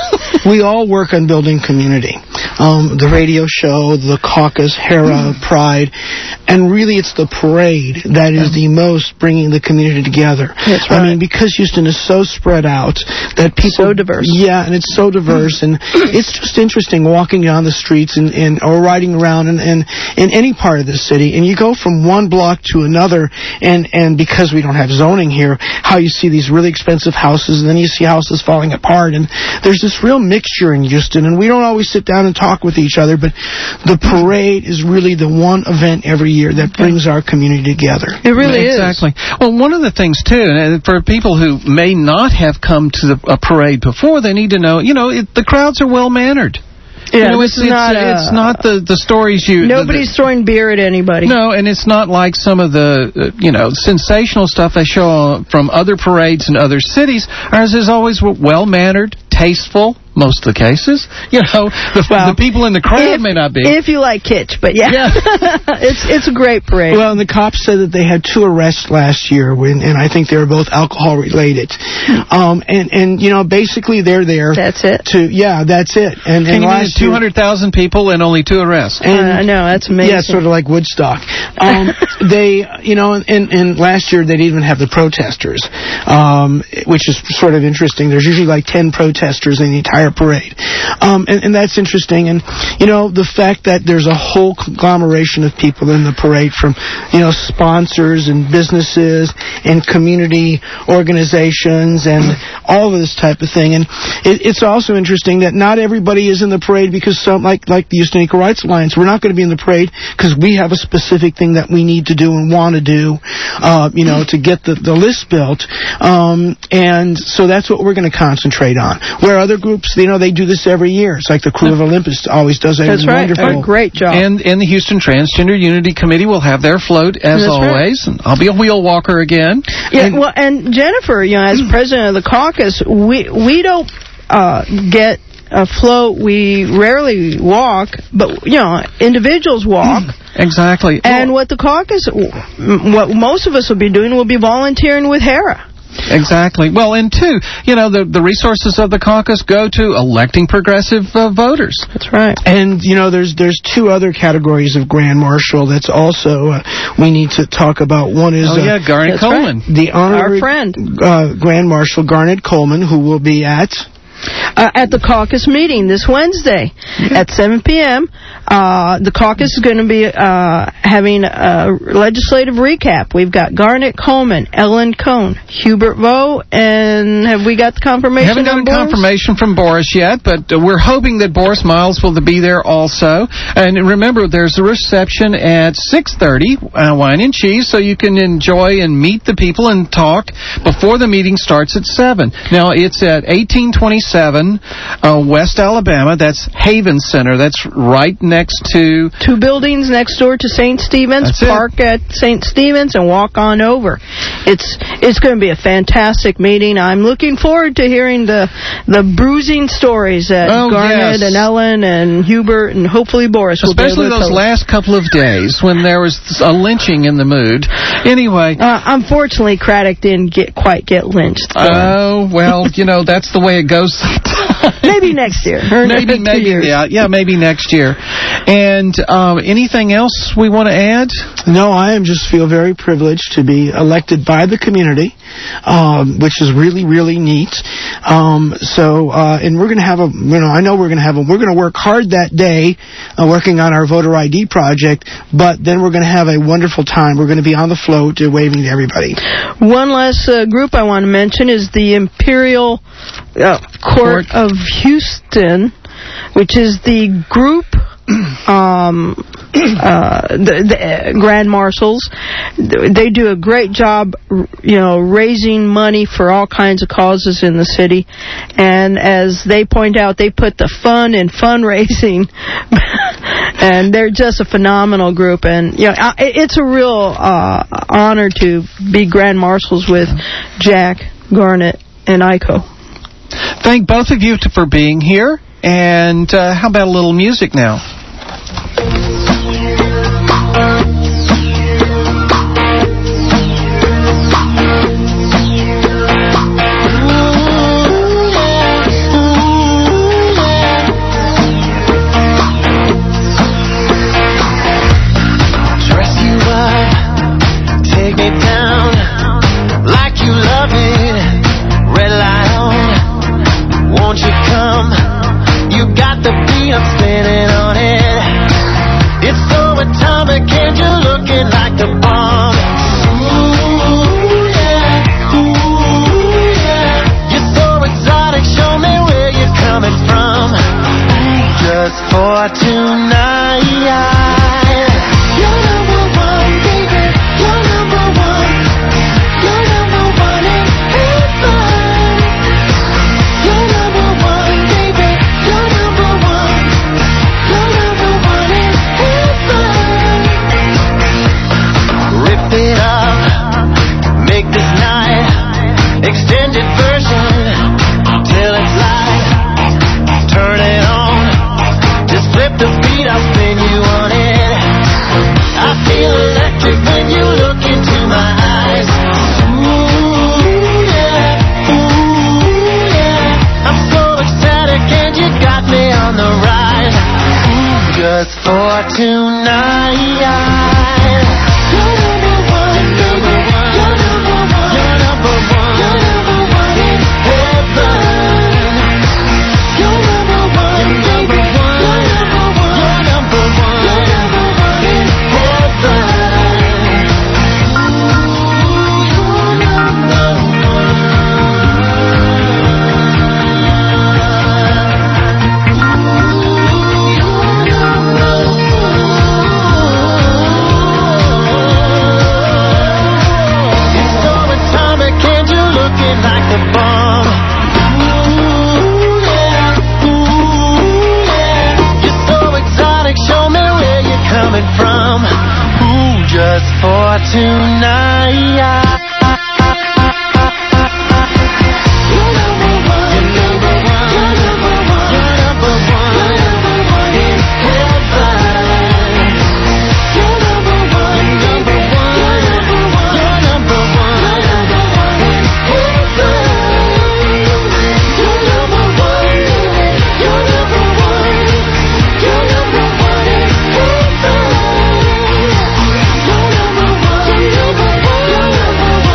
we all work on building community. Um, the radio show, the caucus, Hera, Pride, and really it's the parade that is the most bringing the community together. That's right. I mean, because Houston is so spread out that people... So diverse. Yeah, and it's so diverse, and it's just interesting walking down the streets and, and or riding around in, in, in any part of the city, and you go from one block to another, and, and because we don't have zoning here, how you see these really expensive houses, and then you see houses falling apart, and there's this real mixture in Houston, and we don't always sit down and talk with each other, but the parade is really the one event every year that brings our community together. It really exactly. is. Exactly. Well, one of the things, too, and for people who may not have come to the, a parade before, they need to know, you know, it, the crowds are well-mannered. Yeah, you know, this it's, is not it's, a, it's not the, the stories you... Nobody's the, the, throwing beer at anybody. No, and it's not like some of the, uh, you know, sensational stuff they show from other parades in other cities. Ours is always well-mannered, tasteful, most of the cases. You know, the, well, the people in the crowd if, may not be. If you like kitsch, but yeah. yeah. it's it's a great parade. Well, and the cops said that they had two arrests last year, when, and I think they were both alcohol-related. Um, and, and, you know, basically they're there. That's it? To, yeah, that's it. And, Can and you last mean two hundred thousand people and only two arrests? And, uh, I know, that's amazing. Yeah, sort of like Woodstock. Um, they, you know, and, and last year they didn't even have the protesters, um, which is sort of interesting. There's usually like ten protesters in the entire parade. Um, and, and that's interesting. And, you know, the fact that there's a whole conglomeration of people in the parade, from, you know, sponsors and businesses and community organizations and all of this type of thing. And it, it's also interesting that not everybody is in the parade because some, like, like the Houston Equal Rights Alliance, we're not going to be in the parade because we have a specific thing that we need to do and want to do, uh, you know, to get the, the list built. Um, and so that's what we're going to concentrate on. Where other groups, you know, they do this every year. It's like the Crew of Olympus always does it. That's right. Wonderful. A great job. And, and the Houston Transgender Unity Committee will have their float, as That's always. Right. And I'll be a wheel walker again. Yeah, and, well, and Jennifer, you know, as president of the caucus, we we don't uh, get a float. We rarely walk, but, you know, individuals walk. Exactly. And well, what the caucus, what most of us will be doing, will be volunteering with Hera. Exactly. Well, and two, you know, the the resources of the caucus go to electing progressive uh, voters. That's right. And, you know, there's there's two other categories of Grand Marshal that's also uh, we need to talk about. One is oh, yeah, uh, Garnet Coleman. Right. The honorary Our friend. Uh, Grand Marshal Garnet Coleman, who will be at... Uh, at the caucus meeting this Wednesday at seven p.m. Uh, the caucus is going to be uh, having a legislative recap. We've got Garnet Coleman, Ellen Cohn, Hubert Vo, and have we got the confirmation? Haven't gotten Boris? confirmation from Boris yet, but uh, we're hoping that Boris Miles will be there also. And remember, there's a reception at six thirty, uh, wine and cheese, so you can enjoy and meet the people and talk before the meeting starts at seven. Now, it's at eighteen twenty-seven uh, West Alabama. That's Haven Center. That's right next next to... Two buildings next door to Saint Stephen's. That's Park it. at Saint Stephen's and walk on over. It's it's going to be a fantastic meeting. I'm looking forward to hearing the the bruising stories that Oh, Garnet yes. and Ellen and Hubert and hopefully Boris will Especially be able to those tell us. last couple of days when there was a lynching in the mood. Anyway... Uh, unfortunately, Craddock didn't get quite get lynched. so- Oh, well, you know, that's the way it goes sometimes. Maybe next year. Or Maybe, two maybe, years. yeah, yeah, maybe next year. And um, anything else we want to add? No, I am just feel very privileged to be elected by the community, um, which is really, really neat. Um, so, uh, and we're going to have a, you know, I know we're going to have a, we're going to work hard that day uh, working on our voter I D project, but then we're going to have a wonderful time. We're going to be on the float uh, waving to everybody. One last uh, group I want to mention is the Imperial uh, Court, Court. of Houston, which is the group, um, uh, the, the uh, Grand Marshals. They do a great job, you know, raising money for all kinds of causes in the city. And as they point out, they put the fun in fundraising. And they're just a phenomenal group. And, you know, I- it's a real uh, honor to be Grand Marshals with Jack, Garnet, and Iko. Thank both of you t- for being here. And uh, how about a little music now? Dress you up, take me down, like you love it, red light on, won't you come, you got the beat, I'm spinning on it, it's so atomic and you're looking like the bomb, ooh yeah, ooh yeah, you're so exotic, show me where you're coming from, just for tonight. You're number one, baby. You're number one. You're number one in heaven. You're number one, baby. You're number one. You're number one in heaven. Rip it up, make this night extended version till it's light. Turn it on, just flip the beat, I'll spin you on it. I feel electric when you look into my eyes. Ooh, yeah, ooh, yeah. I'm so ecstatic and you got me on the rise. Ooh, just for tonight. You're number one, baby. You're number one. You're number one. You're number one in heaven. You're number one, baby. You're number one. You're number one. You're number one in heaven. It's so atomic and you're looking like the bomb. Ooh yeah, ooh yeah. You're so exotic, show me where you're coming from. Ooh, just for tonight. You're number one. You're number one. You're number one. You're number one. You're number one in heaven. You're number one. You're number one. You're number one. You're number one. You're number one in heaven. You're number one. You're number one. You're number one in heaven. You're number one. You're number one. You're number one.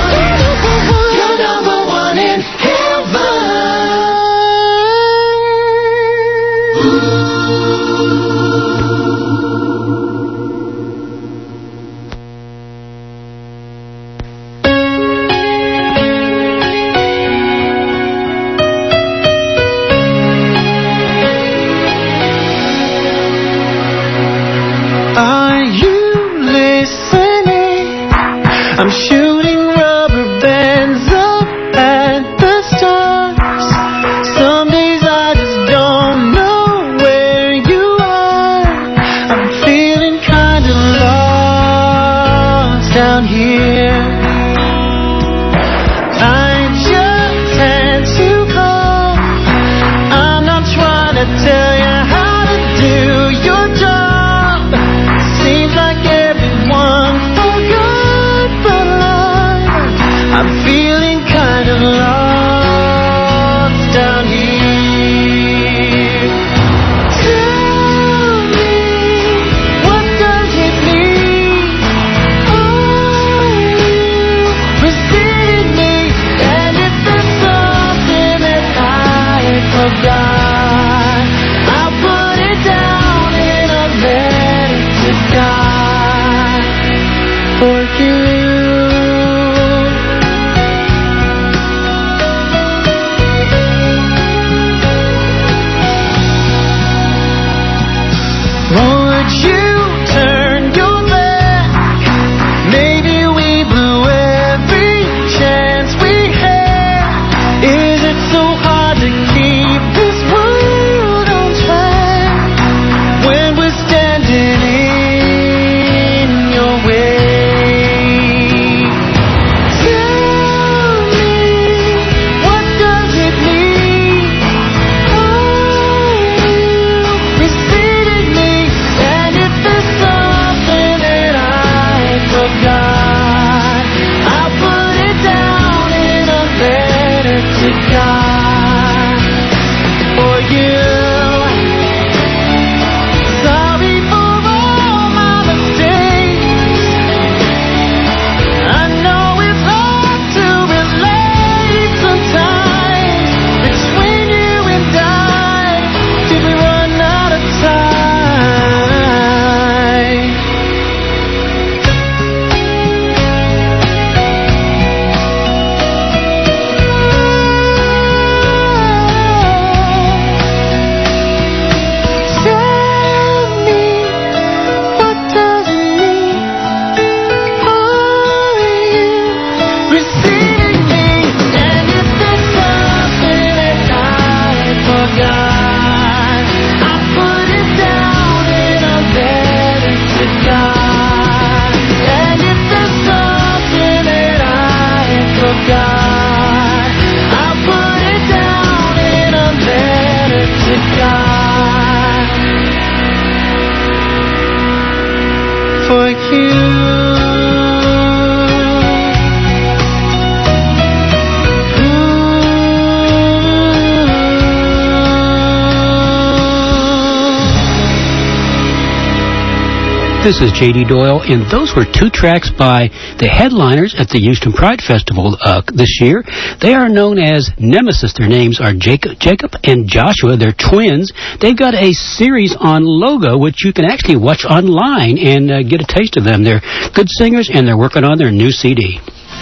This is J D Doyle, and those were two tracks by the headliners at the Houston Pride Festival uh, this year. They are known as Nemesis. Their names are Jacob, Jacob and Joshua. They're twins. They've got a series on Logo, which you can actually watch online and uh, get a taste of them. They're good singers, and they're working on their new C D.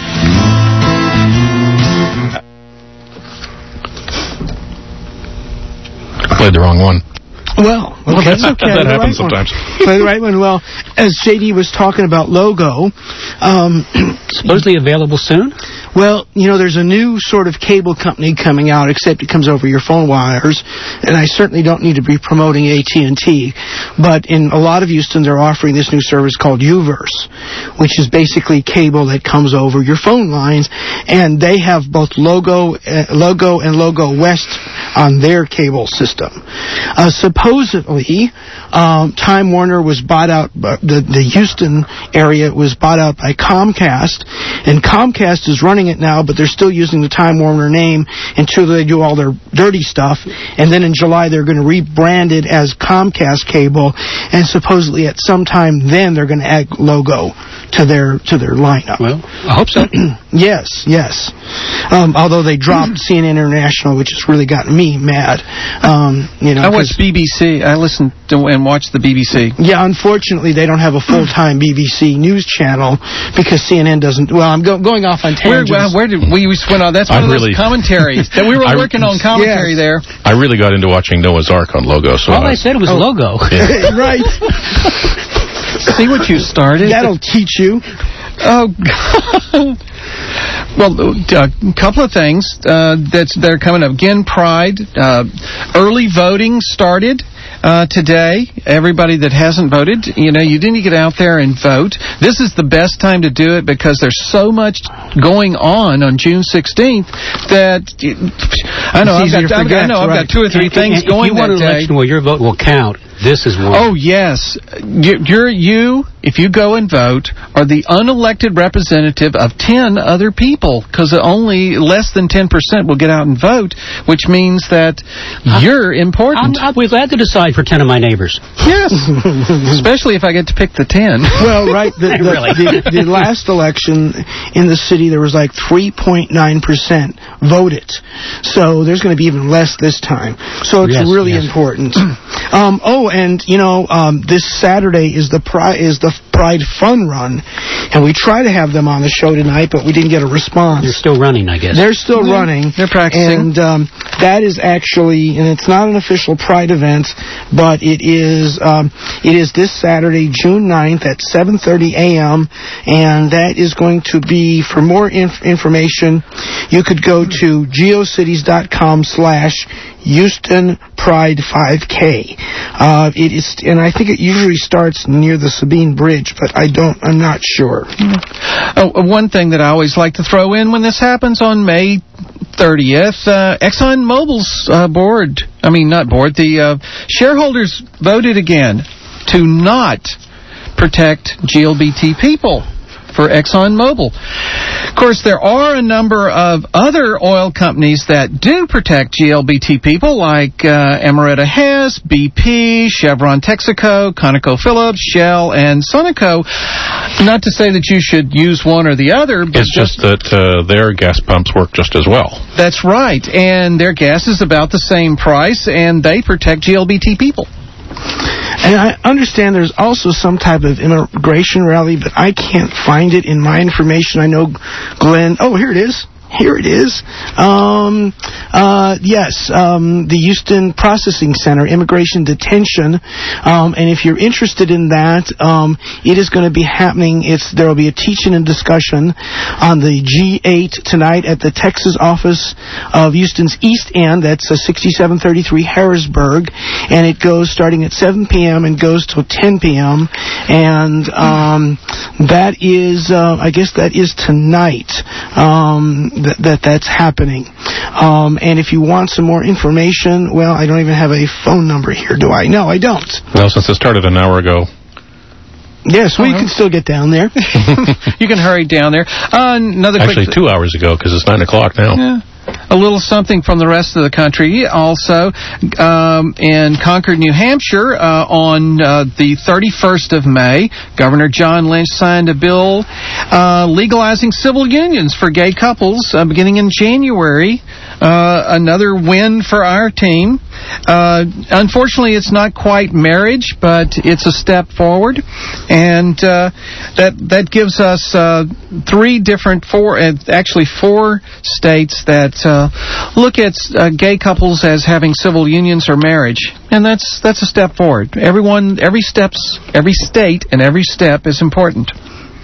I played the wrong one. Well, well that's okay. That the happens right sometimes. Play the right one. Well, as J D was talking about Logo, um, supposedly available soon. Well, you know, there's a new sort of cable company coming out, except it comes over your phone wires, and I certainly don't need to be promoting A T and T, but in a lot of Houston, they're offering this new service called U-verse, which is basically cable that comes over your phone lines, and they have both Logo, uh, Logo and Logo West on their cable system. Uh, supposedly, um, Time Warner was bought out, uh, the, the Houston area was bought out by Comcast, and Comcast is running it now, but they're still using the Time Warner name until they do all their dirty stuff, and then in July they're going to rebrand it as Comcast Cable, and supposedly at some time then they're going to add Logo to their to their lineup. Well, I hope so. Yes, yes. Um, although they dropped C N N International, which has really gotten me mad. Um, you know, I watch B B C. I listen to and watch the B B C. Yeah, unfortunately, they don't have a full-time B B C news channel because C N N doesn't. Well, I'm go, going off on tangents. Where, where did we went on? That's one I of really, those commentaries that we were I, working on commentary yes. there. I really got into watching Noah's Ark on Logo. So all I, I said was oh. Logo. Yeah. Right. See what you started? That'll teach you. Oh, God. Well, a uh, couple of things uh, that's that are coming up. Again, Pride. Uh, early voting started uh, today. Everybody that hasn't voted, you know, you need to get out there and vote. This is the best time to do it because there's so much going on on June sixteenth that I know, I've got, I've got, I know I've got two or three and, things and, going if you want that an day. election where your vote will count, this is one. Oh, yes. You're, you, if you go and vote, are the unelected representative of ten other people, because only less than ten percent will get out and vote, which means that you're important. I'm, I'll be glad to decide for ten of my neighbors. Yes. Especially if I get to pick the ten. Well, right. The, the, Really? the, the last election in the city, there was like three point nine percent voted. So there's going to be even less this time. So it's Yes, really yes. important. Um, oh, and, you know, um, this Saturday is the Pride, is the Pride Fun Run, and we try to have them on the show tonight, but we didn't get a response. They're still running, I guess. They're still Yeah, running. they're practicing. And um, that is actually, and it's not an official Pride event, but it is um, it is this Saturday, June ninth at seven thirty a.m., and that is going to be, for more inf- information, you could go to geocities.com slash Houston Pride five K. Uh, it is, and I think it usually starts near the Sabine Bridge, but I don't, I'm not sure. Oh, one thing that I always like to throw in when this happens on May thirtieth, uh, ExxonMobil's uh, board, I mean, not board, the uh, shareholders voted again to not protect G L B T people for ExxonMobil. Of course, there are a number of other oil companies that do protect G L B T people, like uh, Amerada Hess, B P, Chevron Texaco, ConocoPhillips, Shell, and Sunoco. Not to say that you should use one or the other, but it's just that uh, their gas pumps work just as well. that's right. And their gas is about the same price, and they protect G L B T people. And I understand there's also some type of immigration rally, but I can't find it in my information. I know Glenn... Oh, here it is. Here it is. Um, uh, yes, um, the Houston Processing Center, Immigration Detention. Um, and if you're interested in that, um, it is going to be happening. It's there will be a teaching and discussion on the G eight tonight at the Texas office of Houston's East End. That's uh, sixty-seven thirty-three Harrisburg. And it goes starting at seven p.m. and goes till ten p.m. And um, that is, uh, I guess that is tonight. Um, That, that that's happening. Um, and if you want some more information, well, I don't even have a phone number here, do I? No, I don't. Well, since it started an hour ago. Yes, well, Uh-huh. you can still get down there. You can hurry down there. Uh, another Actually, quick two hours ago, because it's nine o'clock now. Yeah. a little something from the rest of the country. Also, um, in Concord, New Hampshire, uh, on uh, the thirty-first of May, Governor John Lynch signed a bill uh, legalizing civil unions for gay couples uh, beginning in January. Uh, another win for our team. Uh, unfortunately, it's not quite marriage, but it's a step forward, and uh, that that gives us uh, three different, four, uh, actually four states that uh, look at uh, gay couples as having civil unions or marriage, and that's that's a step forward. Everyone, every steps, every state, and every step is important.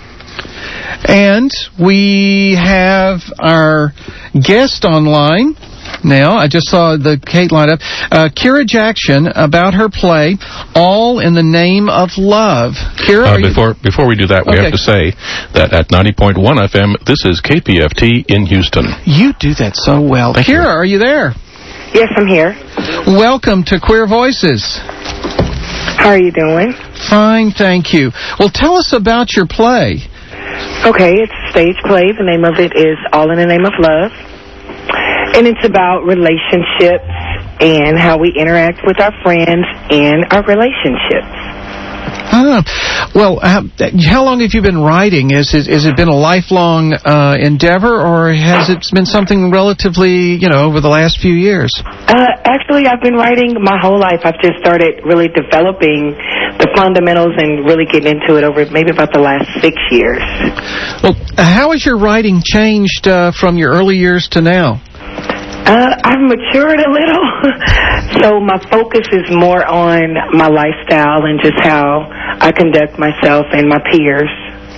And we have our guest online now. I just saw the Kate line up. Uh, Kira Jackson about her play, All in the Name of Love. Kira, uh, before you... before we do that, we okay. have to say that at ninety point one F M, this is K P F T in Houston. You do that so well. Thank Kira, you. Are you there? Yes, I'm here. Welcome to Queer Voices. How are you doing? Fine, thank you. Well, tell us about your play. Okay, it's a stage play. The name of it is All in the Name of Love. And it's about relationships and how we interact with our friends in our relationships. Ah, well, how, how long have you been writing? Is it, has it been a lifelong uh, endeavor, or has it been something relatively, you know, over the last few years? Uh, actually, I've been writing my whole life. I've just started really developing the fundamentals and really getting into it over maybe about the last six years. Well, how has your writing changed uh, from your early years to now? Uh, I've matured a little, so my focus is more on my lifestyle and just how I conduct myself and my peers.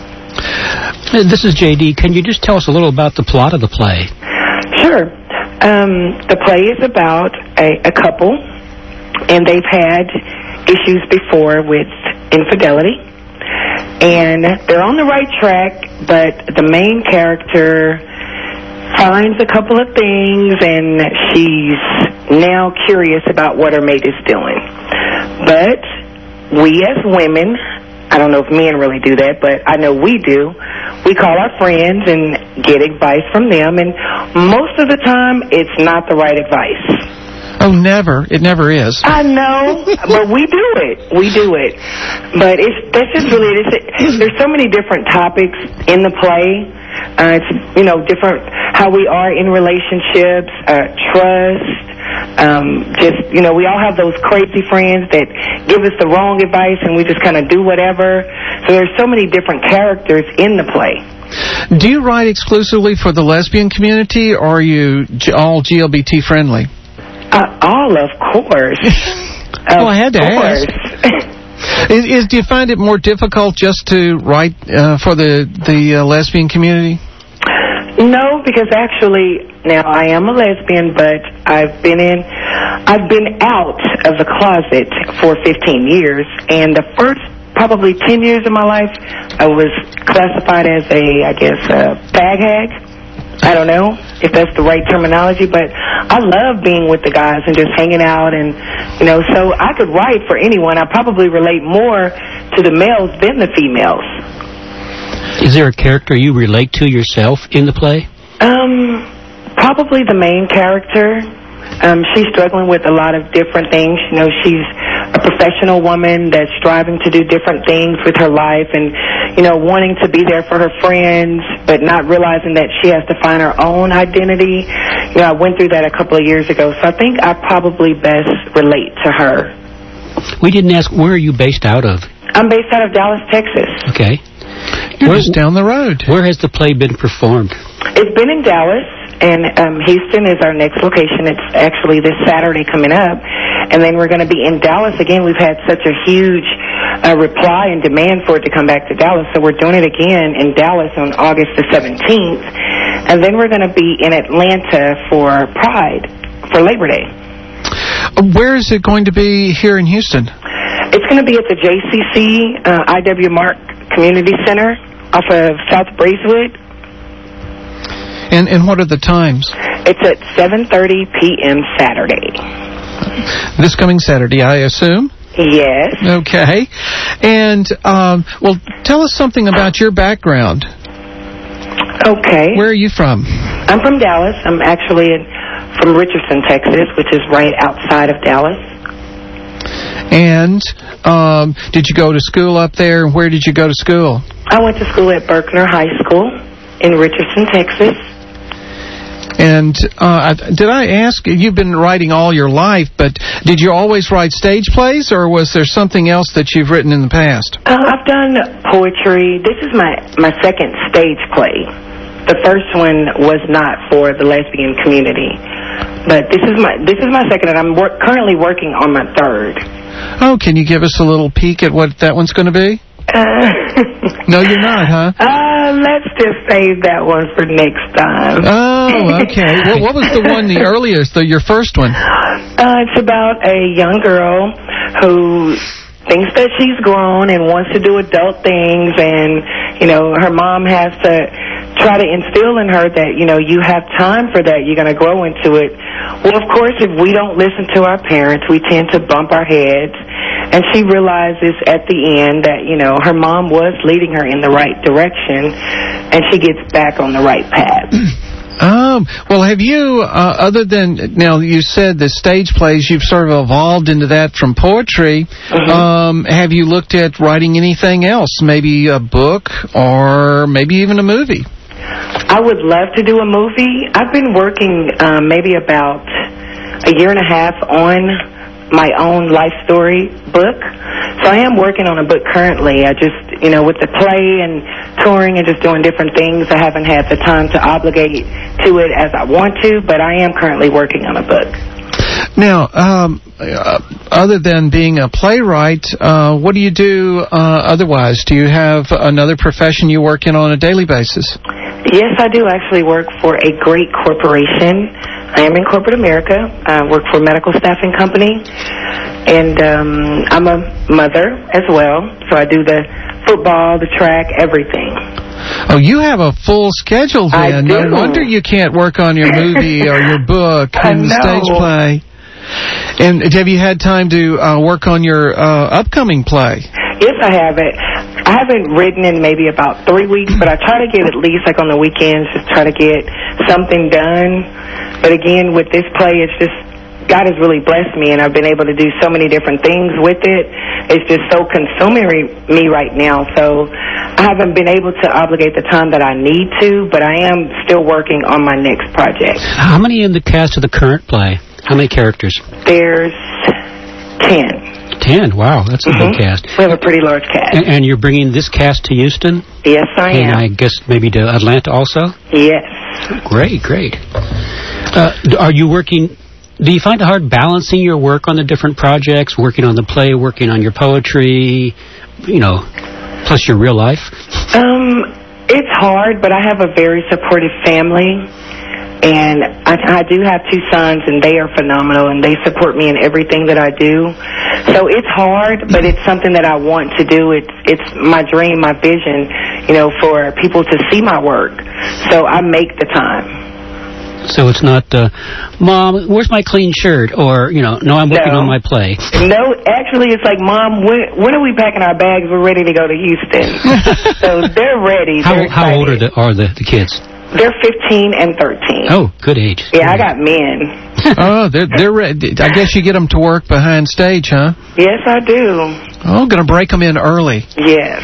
This is J D. Can you just tell us a little about the plot of the play? Sure. Um, the play is about a, a couple, and they've had issues before with infidelity, and they're on the right track, but the main character finds a couple of things, and she's now curious about what her mate is doing. But we as women, I don't know if men really do that, but I know we do, we call our friends and get advice from them, and most of the time, it's not the right advice. Oh, never. It never is. I know, but we do it. We do it. But it's that's just really, it's, there's so many different topics in the play. Uh, it's, you know, different how we are in relationships, uh, trust, um, just, you know, we all have those crazy friends that give us the wrong advice and we just kind of do whatever. So there's so many different characters in the play. Do you write exclusively for the lesbian community, or are you all G L B T friendly? Uh, all, of course. Well, I had to ask. Is, is, do you find it more difficult just to write uh, for the the uh, lesbian community? No, because actually, now I am a lesbian, but I've been in, I've been out of the closet for fifteen years, and the first probably ten years of my life, I was classified as a, I guess, a fag hag. I don't know if that's the right terminology, but I love being with the guys and just hanging out, and, you know, so I could write for anyone. I probably relate more to the males than the females. Is there a character you relate to yourself in the play? Um, probably the main character. Um, she's struggling with a lot of different things. You know, she's a professional woman that's striving to do different things with her life and, you know, wanting to be there for her friends, but not realizing that she has to find her own identity. You know, I went through that a couple of years ago, so I think I probably best relate to her. We didn't ask, where are you based out of? I'm based out of Dallas, Texas. Okay. You're just down the road. Where has the play been performed? It's been in Dallas, and um, Houston is our next location. It's actually this Saturday coming up, and then we're going to be in Dallas again. We've had such a huge uh, reply and demand for it to come back to Dallas, so we're doing it again in Dallas on August the seventeenth, and then we're going to be in Atlanta for Pride, for Labor Day. Where is it going to be here in Houston? It's going to be at the J C C uh, I W Mark Community Center off of South Braeswood. And and what are the times? It's at seven thirty p.m. Saturday. This coming Saturday, I assume? Yes. Okay. And, um, well, tell us something about your background. Okay. Where are you from? I'm from Dallas. I'm actually from Richardson, Texas, which is right outside of Dallas. And um, did you go to school up there? Where did you go to school? I went to school at Berkner High School in Richardson, Texas. And uh, did I ask, you've been writing all your life, but did you always write stage plays, or was there something else that you've written in the past? Uh, I've done poetry. This is my, my second stage play. The first one was not for the lesbian community, but this is my this is my second, and I'm wor- currently working on my third. Oh, can you give us a little peek at what that one's going to be? Uh, no, you're not, huh? Uh, let's just save that one for next time. Oh, okay. Well, what was the one, the earliest, the, your first one? Uh, it's about a young girl who thinks that she's grown and wants to do adult things, and, you know, her mom has to try to instill in her that, you know, you have time for that. You're going to grow into it. Well, of course, if we don't listen to our parents, we tend to bump our heads. And she realizes at the end that, you know, her mom was leading her in the right direction, and she gets back on the right path. Um, well, have you, uh, other than, now you said the stage plays, you've sort of evolved into that from poetry. Mm-hmm. Um, have you looked at writing anything else? Maybe a book or maybe even a movie? I would love to do a movie. I've been working um, maybe about a year and a half on my own life story book. So I am working on a book currently. I just, you know, with the play and touring and just doing different things, I haven't had the time to obligate to it as I want to, but I am currently working on a book. Now, um, uh, other than being a playwright, uh, what do you do uh, otherwise? Do you have another profession you work in on a daily basis? Yes, I do actually work for a great corporation. I am in corporate America. I work for a medical staffing company, and um, I'm a mother as well, so I do the football, the track, everything. Oh, you have a full schedule then. I do. No wonder you can't work on your movie or your book and the stage play. And have you had time to uh, work on your uh, upcoming play? Yes, I have it. I haven't written in maybe about three weeks, but I try to get at least like on the weekends, just try to get something done. But again, with this play, it's just, God has really blessed me, and I've been able to do so many different things with it. It's just so consuming me right now. So I haven't been able to obligate the time that I need to, but I am still working on my next project. How many in the cast of the current play? How many characters? There's ten. Ten? Wow, that's a mm-hmm. big cast. We have a pretty large cast. And, and you're bringing this cast to Houston? Yes, I and am. I guess maybe to Atlanta also? Yes. Great, great. Uh, are you working... Do you find it hard balancing your work on the different projects, working on the play, working on your poetry, you know, plus your real life? Um, it's hard, but I have a very supportive family, and I, I do have two sons, and they are phenomenal, and they support me in everything that I do. So it's hard, but it's something that I want to do. It's it's my dream, my vision, you know, for people to see my work. So I make the time. So it's not, uh, Mom, where's my clean shirt? Or, you know, no, I'm working no. on my play. No, actually, it's like, Mom, when, when are we packing our bags? We're ready to go to Houston. So they're ready. How, they're how old are the, are the, the kids? They're fifteen and thirteen. Oh, good age. Yeah, I got men. Oh, they're, they're ready. I guess you get them to work behind stage, huh? Yes, I do. Oh, going to break them in early. Yes.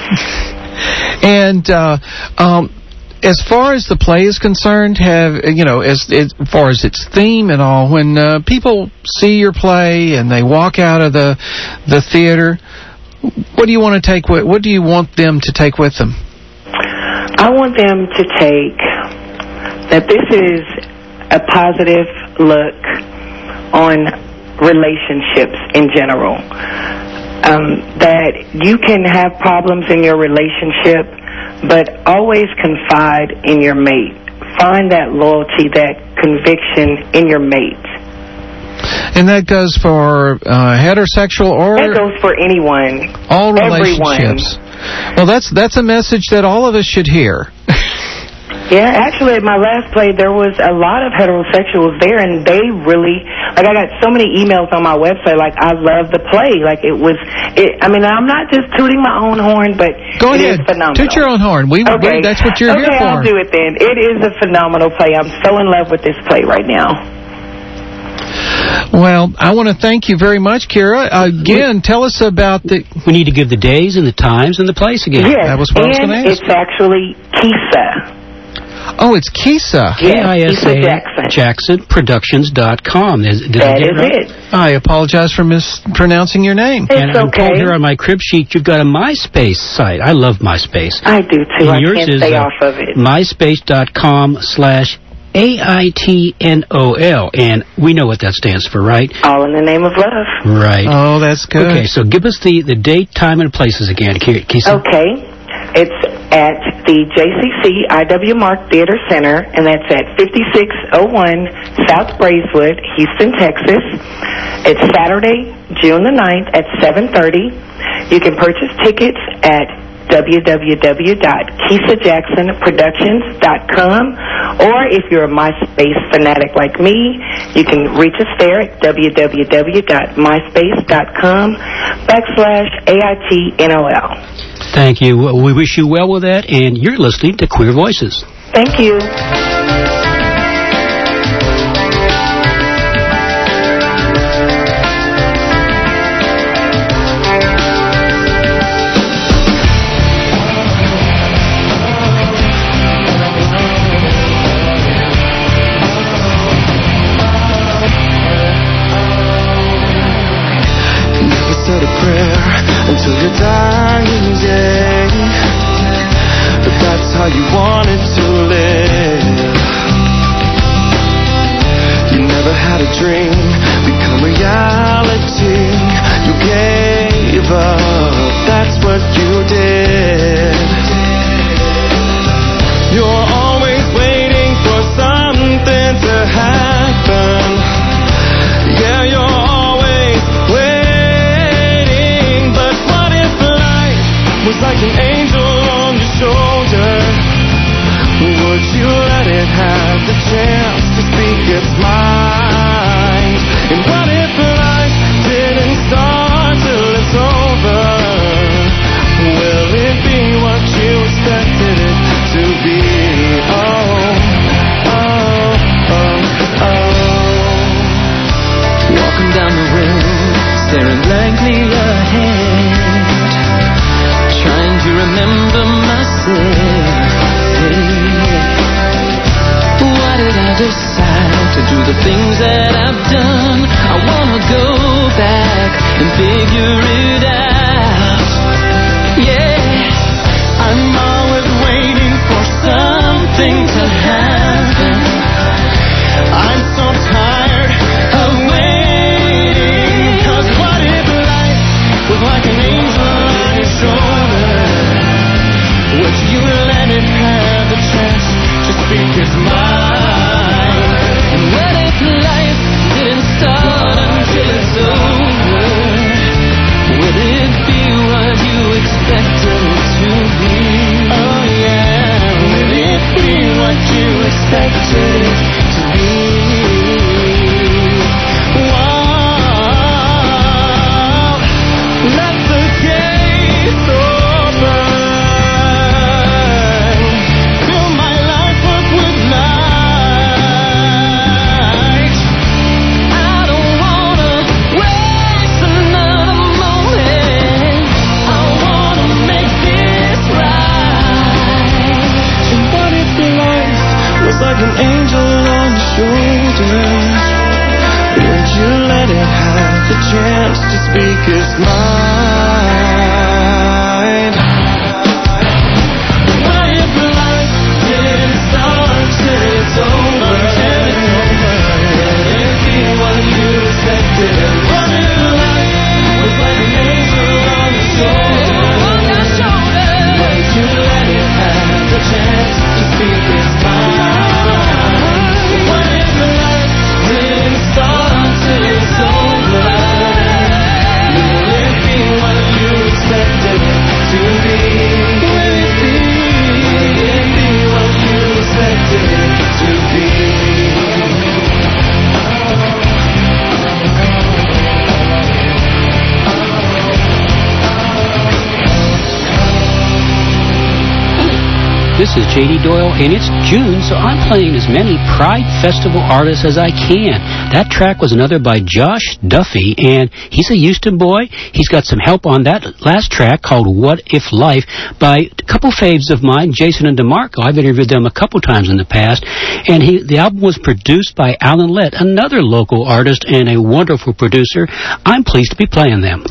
And, uh, um... as far as the play is concerned, have you know, as, as far as its theme and all, when uh, people see your play and they walk out of the the theater, what do you want to take with? What do you want them to take with them? I want them to take that this is a positive look on relationships in general. Um, that you can have problems in your relationship, but always confide in your mate. Find that loyalty, that conviction in your mate. And that goes for uh, heterosexual or... That goes for anyone. All relationships. Everyone. Well, that's that's a message that all of us should hear. Yeah, actually, at my last play, there was a lot of heterosexuals there, and they really, like, I got so many emails on my website, like, I love the play. Like, it was, it, I mean, I'm not just tooting my own horn, but Go it ahead. is phenomenal. Toot your own horn. We, okay. we, that's what you're okay, here for. Okay, I'll do it then. It is a phenomenal play. I'm so in love with this play right now. Well, I want to thank you very much, Kira. Again, tell us about the... We need to give the days and the times and the place again. Yes, That was what I was and going to ask. it's actually Kisa. Oh, it's Kisa. Yes, K I S A Kisa Jackson. Jackson Productions dot com. Did That I get is right? it. I apologize for mispronouncing your name. It's And I'm okay. told here on my crib sheet you've got a MySpace site. I love MySpace. I do too. And I yours can't is stay uh, off of it. MySpace.com slash A I T N O L. And we know what that stands for, right? All in the name of love. Right. Oh, that's good. Okay, so give us the, the date, time, and places again, Kisa. Okay. It's at the J C C I W Mark Theater Center, and that's at fifty-six oh one South Braeswood, Houston, Texas. It's Saturday, June the ninth at seven thirty. You can purchase tickets at w w w dot kisa jackson productions dot com, or if you're a MySpace fanatic like me, you can reach us there at w w w dot myspace dot com backslash A I T N O L. Thank you. We wish you well with that, and you're listening to Queer Voices. Thank you. Said a prayer until your dying day, but that's how you wanted to live. You never had a dream become reality. You gave up, that's what you did. You're always waiting for something to happen. Yeah, you're always waiting. Was like an angel on your shoulder. Would you let it have the chance to speak its mind? And what if life didn't start till it's over? Will it be what you expected it to be? Oh, oh, oh, oh. Walking down the road, staring blankly ahead, trying to remember myself. Why did I decide to do the things that I've done? I wanna go back and figure it out. Yeah, I'm always waiting for something to happen. I'm so tired of waiting. 'Cause what if life was like an angel on your shoulder? Would you let it have a chance to speak its mind? And what if life didn't start until it's over? Would it be what you expected it to be? Oh yeah, would it be what you expected it to be? Wow, let the gates open. Fill my life up with light. I don't wanna waste another moment. I wanna make this right. And what if life was like an angel This is J D Doyle, and it's June, so I'm playing as many Pride Festival artists as I can. That track was another by Josh Duffy, and he's a Houston boy. He's got some help on that last track called What If Life by a couple faves of mine, Jason and DeMarco. I've interviewed them a couple times in the past, and he, the album was produced by Alan Lett, another local artist and a wonderful producer. I'm pleased to be playing them.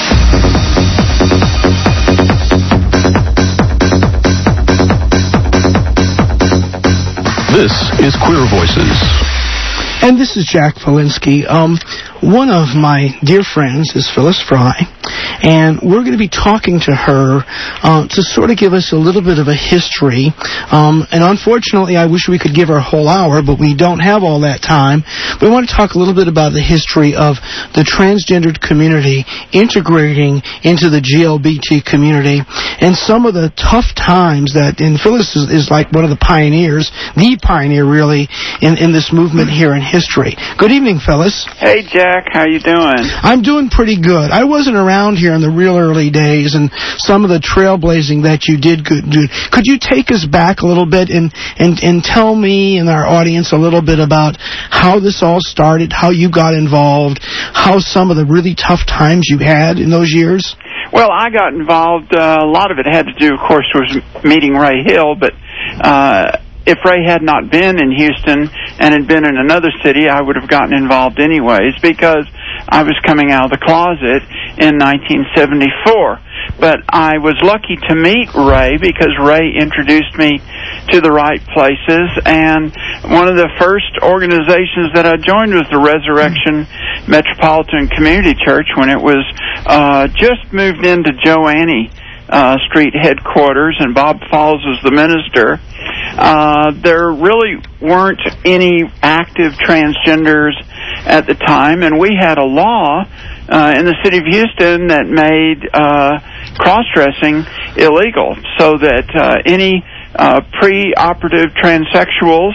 This is Queer Voices. And this is Jack Polinsky. Um, one of my dear friends is Phyllis Fry, and we're going to be talking to her uh, to sort of give us a little bit of a history. Um, and unfortunately, I wish we could give her a whole hour, but we don't have all that time. We want to talk a little bit about the history of the transgendered community integrating into the G L B T community and some of the tough times that, and Phyllis is, is like one of the pioneers, the pioneer really, in, in this movement here in history. Good evening, Phyllis. Hey, Jack. How you doing? I'm doing pretty good. I wasn't around here in the real early days, and some of the trailblazing that you did good. Could you take us back a little bit and, and, and tell me and our audience a little bit about how this all started, how you got involved, how some of the really tough times you had in those years? Well, I got involved. Uh, a lot of it had to do, of course, with meeting Ray Hill, but uh, if Ray had not been in Houston and had been in another city, I would have gotten involved anyways because I was coming out of the closet in nineteen seventy-four. But I was lucky to meet Ray because Ray introduced me to the right places, and one of the first organizations that I joined was the Resurrection Metropolitan Community Church when it was uh, just moved into Joanne Uh, Street headquarters, and Bob Falls was the minister. Uh, there really weren't any active transgenders at the time, and we had a law uh, in the city of Houston that made uh, cross-dressing illegal, so that uh, any uh, pre-operative transsexuals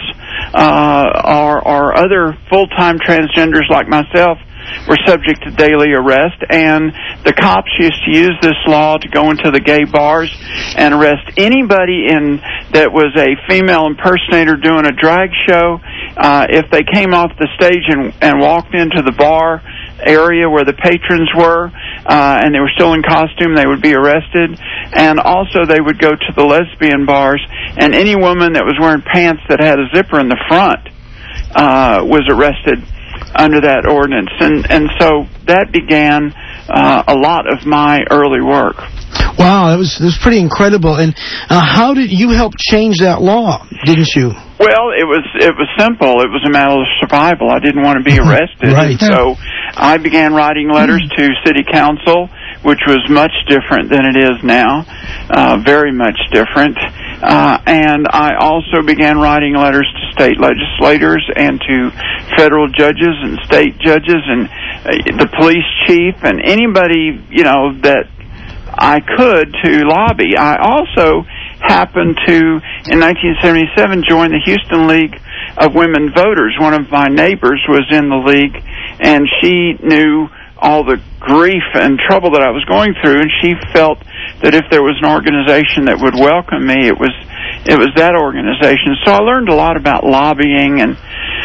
uh, or, or other full-time transgenders like myself were subject to daily arrest, and the cops used to use this law to go into the gay bars and arrest anybody in that was a female impersonator doing a drag show. Uh, if they came off the stage and, and walked into the bar area where the patrons were, uh, and they were still in costume, they would be arrested. And also they would go to the lesbian bars, and any woman that was wearing pants that had a zipper in the front uh, was arrested under that ordinance, and and so that began uh, a lot of my early work. Wow, that was that was pretty incredible. And uh, how did you help change that law? Didn't you? Well, it was it was simple. It was a matter of survival. I didn't want to be arrested, right. And so I began writing letters to city council, which was much different than it is now, uh, very much different. Uh, and I also began writing letters to state legislators and to federal judges and state judges and uh, the police chief and anybody, you know, that I could to lobby. I also happened to, in nineteen seventy-seven, join the Houston League of Women Voters. One of my neighbors was in the league, and she knew all the grief and trouble that I was going through, and she felt that if there was an organization that would welcome me, it was it was that organization. So I learned a lot about lobbying and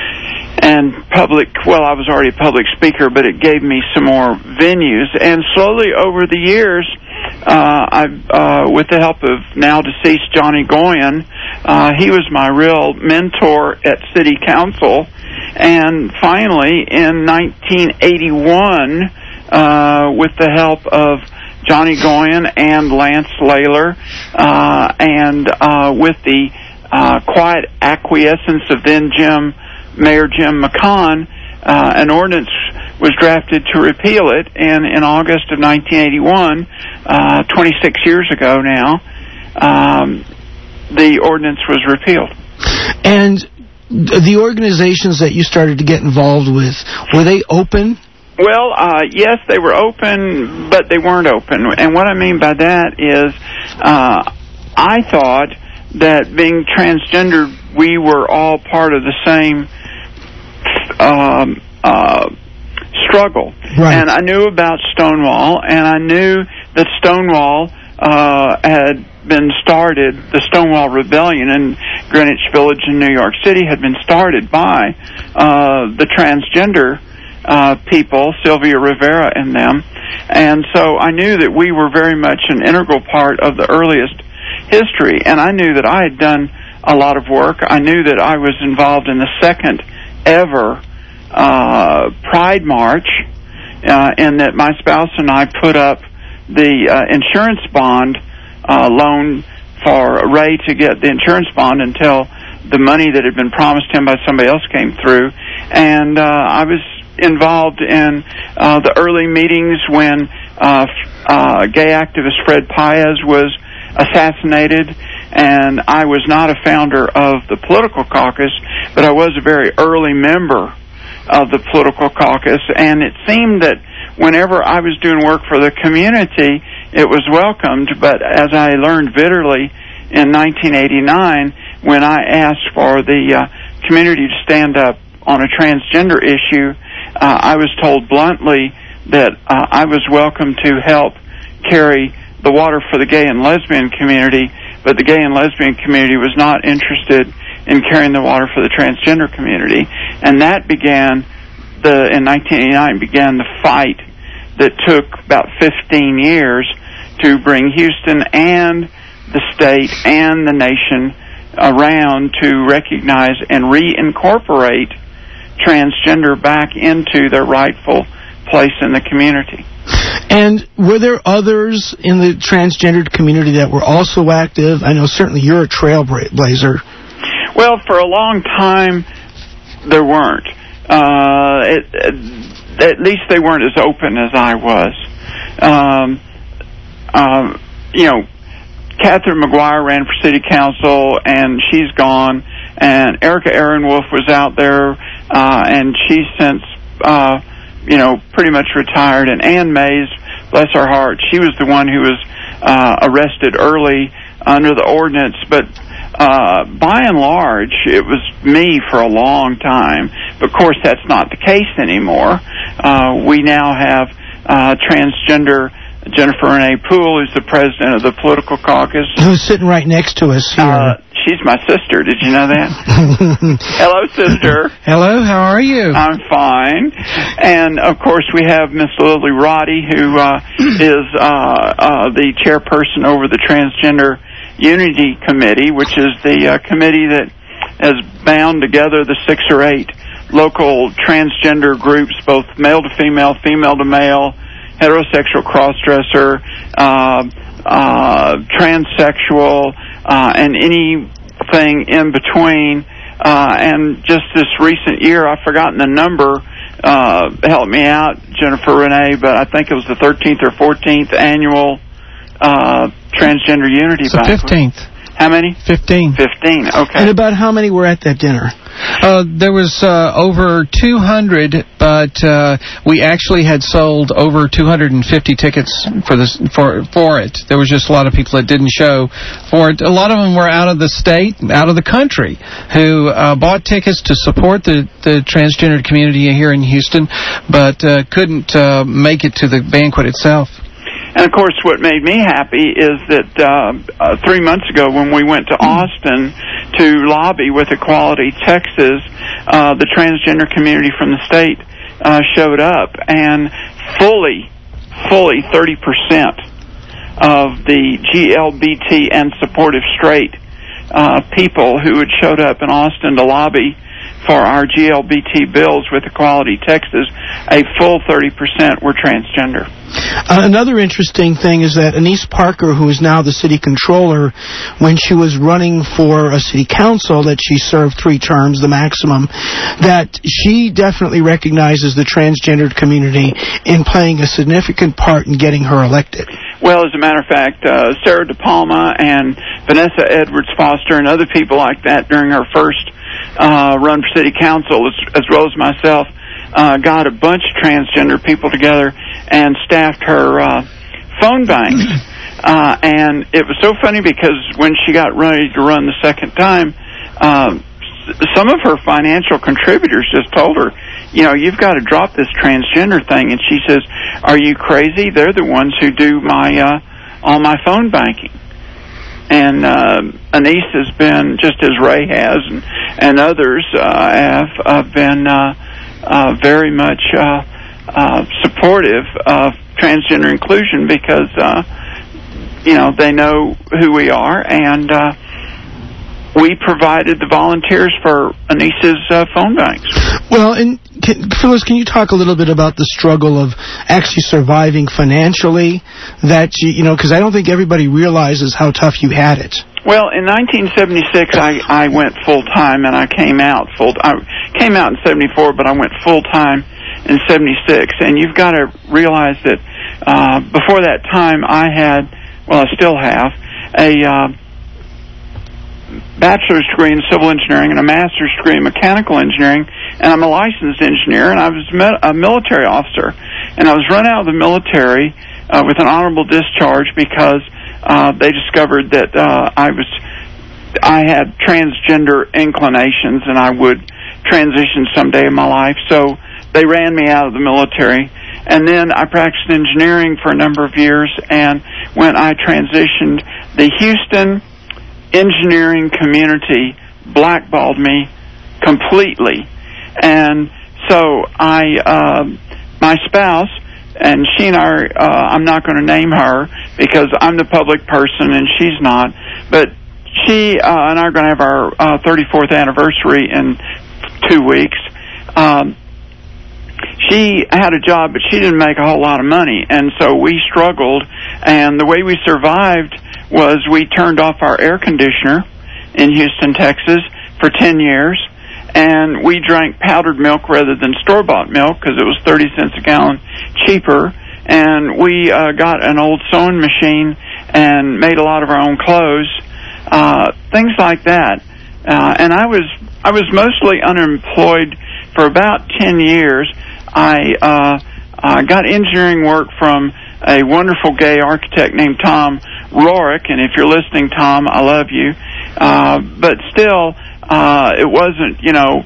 and public, well, I was already a public speaker, but it gave me some more venues. And slowly over the years, uh, I, uh, with the help of now deceased Johnny Goyen, uh, he was my real mentor at City Council. And finally, in nineteen eighty-one, uh, with the help of Johnny Goyen and Lance Layler, uh, and uh, with the uh, quiet acquiescence of then Jim Mayor Jim McCon, uh, an ordinance was drafted to repeal it, and in August of nineteen eighty-one, uh, twenty-six years ago now, um, the ordinance was repealed. And the organizations that you started to get involved with, were they open? Well, uh, yes, they were open, but they weren't open. And what I mean by that is uh, I thought that being transgender, we were all part of the same um, uh, struggle. Right. And I knew about Stonewall, and I knew that Stonewall uh, had been started, the Stonewall Rebellion in Greenwich Village in New York City had been started by uh, the transgender uh, people, Sylvia Rivera and them. And so I knew that we were very much an integral part of the earliest history, and I knew that I had done a lot of work. I knew that I was involved in the second ever uh, Pride March, uh, and that my spouse and I put up the uh, insurance bond uh, loan for Ray to get the insurance bond until the money that had been promised him by somebody else came through. And uh, I was involved in uh, the early meetings when uh, uh, gay activist Fred Paez was assassinated, and I was not a founder of the political caucus, but I was a very early member of the political caucus, and it seemed that whenever I was doing work for the community, it was welcomed. But as I learned bitterly in nineteen eighty-nine, when I asked for the uh, community to stand up on a transgender issue, uh, I was told bluntly that uh, I was welcome to help carry the water for the gay and lesbian community, but the gay and lesbian community was not interested in carrying the water for the transgender community. And that began, the in nineteen eighty-nine, began the fight that took about fifteen years to bring Houston and the state and the nation around to recognize and reincorporate transgender back into their rightful place in the community. And were there others in the transgendered community that were also active? I know certainly you're a trailblazer. Well, for a long time, there weren't. Uh, it, it, at least they weren't as open as I was. Um, um, you know, Catherine McGuire ran for city council, and she's gone. And Erica Aaron-Wolf was out there, uh, and she's since, uh, you know, pretty much retired. And Ann Mays, bless her heart, she was the one who was uh, arrested early under the ordinance. But uh, by and large, it was me for a long time. But of course, that's not the case anymore. Uh, we now have uh, transgender Jennifer Renee Poole, who's the president of the political caucus. Who's sitting right next to us here. Uh, she's my sister. Did you know that? Hello, sister. Hello, how are you? I'm fine. And, of course, we have Miss Lily Roddy, who uh, is uh, uh, the chairperson over the Transgender Unity Committee, which is the uh, committee that has bound together the six or eight local transgender groups, both male to female, female to male, heterosexual cross-dresser, uh, uh, transsexual, uh, and anything in between. Uh, and just this recent year, I've forgotten the number, uh, help me out, Jennifer Renee, but I think it was the thirteenth or fourteenth annual uh, Transgender Unity It's the Banquet. fifteenth. How many? Fifteen. Fifteen, okay. And about how many were at that dinner? Uh, there was uh, over two hundred, but uh, we actually had sold over two hundred fifty tickets for this for for it. There was just a lot of people that didn't show for it. A lot of them were out of the state, out of the country, who uh, bought tickets to support the, the transgender community here in Houston, but uh, couldn't uh, make it to the banquet itself. And, of course, what made me happy is that uh, uh, three months ago when we went to Austin to lobby with Equality Texas, uh, the transgender community from the state uh, showed up, and fully, fully thirty percent of the G L B T and supportive straight uh, people who had showed up in Austin to lobby for our G L B T bills with Equality Texas, a full thirty percent were transgender. Uh, another interesting thing is that Anise Parker, who is now the city controller, when she was running for a city council, that she served three terms, the maximum, that she definitely recognizes the transgendered community in playing a significant part in getting her elected. Well, as a matter of fact, uh, Sarah DePalma and Vanessa Edwards Foster and other people like that during her first uh, run for city council, as, as well as myself, uh, got a bunch of transgender people together and staffed her uh, phone banks. Uh, and it was so funny because when she got ready to run the second time, uh, some of her financial contributors just told her, you know, you've got to drop this transgender thing. And she says, are you crazy? They're the ones who do my uh, all my phone banking. And uh, Anise has been, just as Ray has, and, and others uh, have uh, been uh, uh, very much uh, uh, supportive of transgender inclusion because, uh, you know, they know who we are, and uh, we provided the volunteers for Anise's uh, phone banks. Well, and can, Phyllis, can you talk a little bit about the struggle of actually surviving financially? That you, you know, because I don't think everybody realizes how tough you had it. Well, in nineteen seventy-six, I, I went full time, and I came out full. I came out in seventy-four, but I went full time in seventy-six. And you've got to realize that uh, before that time, I had, well, I still have a Uh, bachelor's degree in civil engineering and a master's degree in mechanical engineering, and I'm a licensed engineer, and I was a military officer, and I was run out of the military uh, with an honorable discharge because uh, they discovered that uh, I was I had transgender inclinations and I would transition someday in my life, so they ran me out of the military. And then I practiced engineering for a number of years, and when I transitioned, the Houston engineering community blackballed me completely. And so I, uh, my spouse, and she and I, uh, I'm not going to name her because I'm the public person and she's not, but she uh, and I are going to have our uh, thirty-fourth anniversary in two weeks. Um, she had a job, but she didn't make a whole lot of money, and so we struggled, and the way we survived was we turned off our air conditioner in Houston, Texas for ten years, and we drank powdered milk rather than store-bought milk because it was thirty cents a gallon cheaper, and we uh, got an old sewing machine and made a lot of our own clothes, uh, things like that. Uh, and I was I was mostly unemployed for about ten years. I uh, uh, got engineering work from a wonderful gay architect named Tom Rorick, and if you're listening, Tom, I love you. Uh, but still, uh, it wasn't, you know,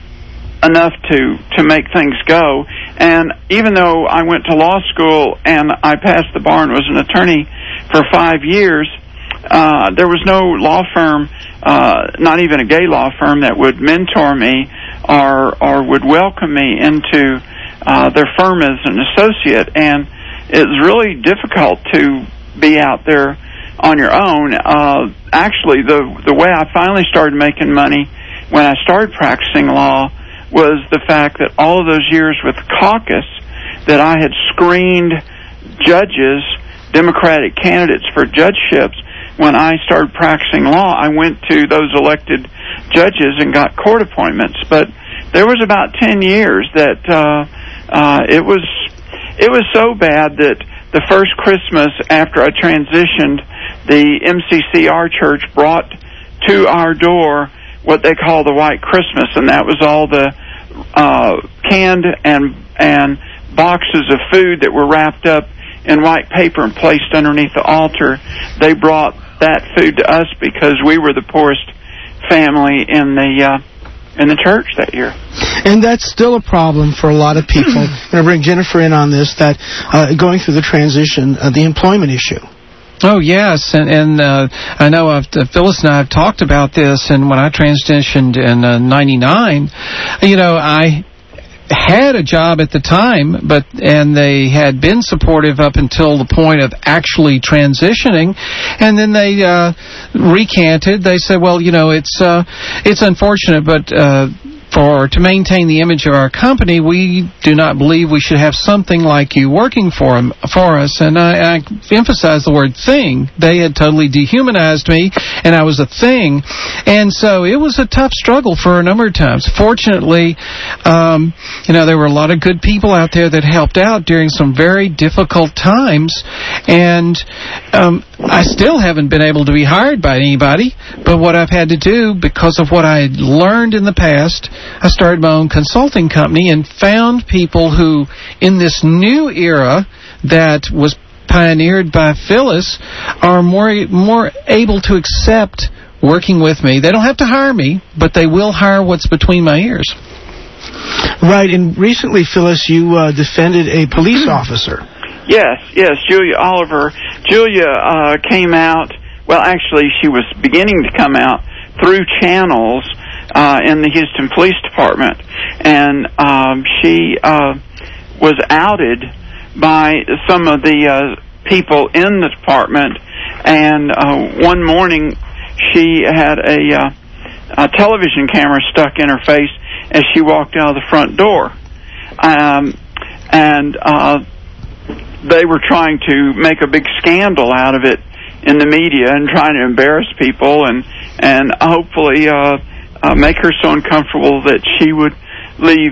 enough to, to make things go. And even though I went to law school and I passed the bar and was an attorney for five years, uh, there was no law firm, uh, not even a gay law firm, that would mentor me or, or would welcome me into uh, their firm as an associate. And it's really difficult to be out there on your own. Uh, actually, the the way I finally started making money when I started practicing law was the fact that all of those years with caucus that I had screened judges, Democratic candidates for judgeships. When I started practicing law, I went to those elected judges and got court appointments. But there was about ten years that uh, uh, it was it was so bad that the first Christmas after I transitioned, the M C C R church brought to our door what they call the White Christmas, and that was all the uh, canned and and boxes of food that were wrapped up in white paper and placed underneath the altar. They brought that food to us because we were the poorest family in the uh, in the church that year. And that's still a problem for a lot of people. I'm going to bring Jennifer in on this, that uh, going through the transition, uh, the employment issue. Oh, yes, and, and uh, I know I've, uh, Phyllis and I have talked about this, and when I transitioned in uh, ninety-nine, you know, I had a job at the time, but and they had been supportive up until the point of actually transitioning, and then they uh, recanted. They said, well, you know, it's uh, it's unfortunate, but uh, for to maintain the image of our company, we do not believe we should have something like you working for him, for us. And I, I emphasize the word thing. They had totally dehumanized me, and I was a thing. And so it was a tough struggle for a number of times. Fortunately, um, you know, there were a lot of good people out there that helped out during some very difficult times. And um, I still haven't been able to be hired by anybody, but what I've had to do, because of what I had learned in the past, I started my own consulting company and found people who, in this new era that was pioneered by Phyllis, are more more able to accept working with me. They don't have to hire me, but they will hire what's between my ears. Right, and recently, Phyllis, you uh, defended a police officer. Yes, yes, Julia Oliver. Julia uh, came out, well, actually, she was beginning to come out through channels uh, in the Houston Police Department. And um, she uh, was outed by some of the uh, people in the department. And uh, one morning, she had a, uh, a television camera stuck in her face as she walked out of the front door. Um, and uh, they were trying to make a big scandal out of it in the media and trying to embarrass people and and hopefully uh, uh, make her so uncomfortable that she would leave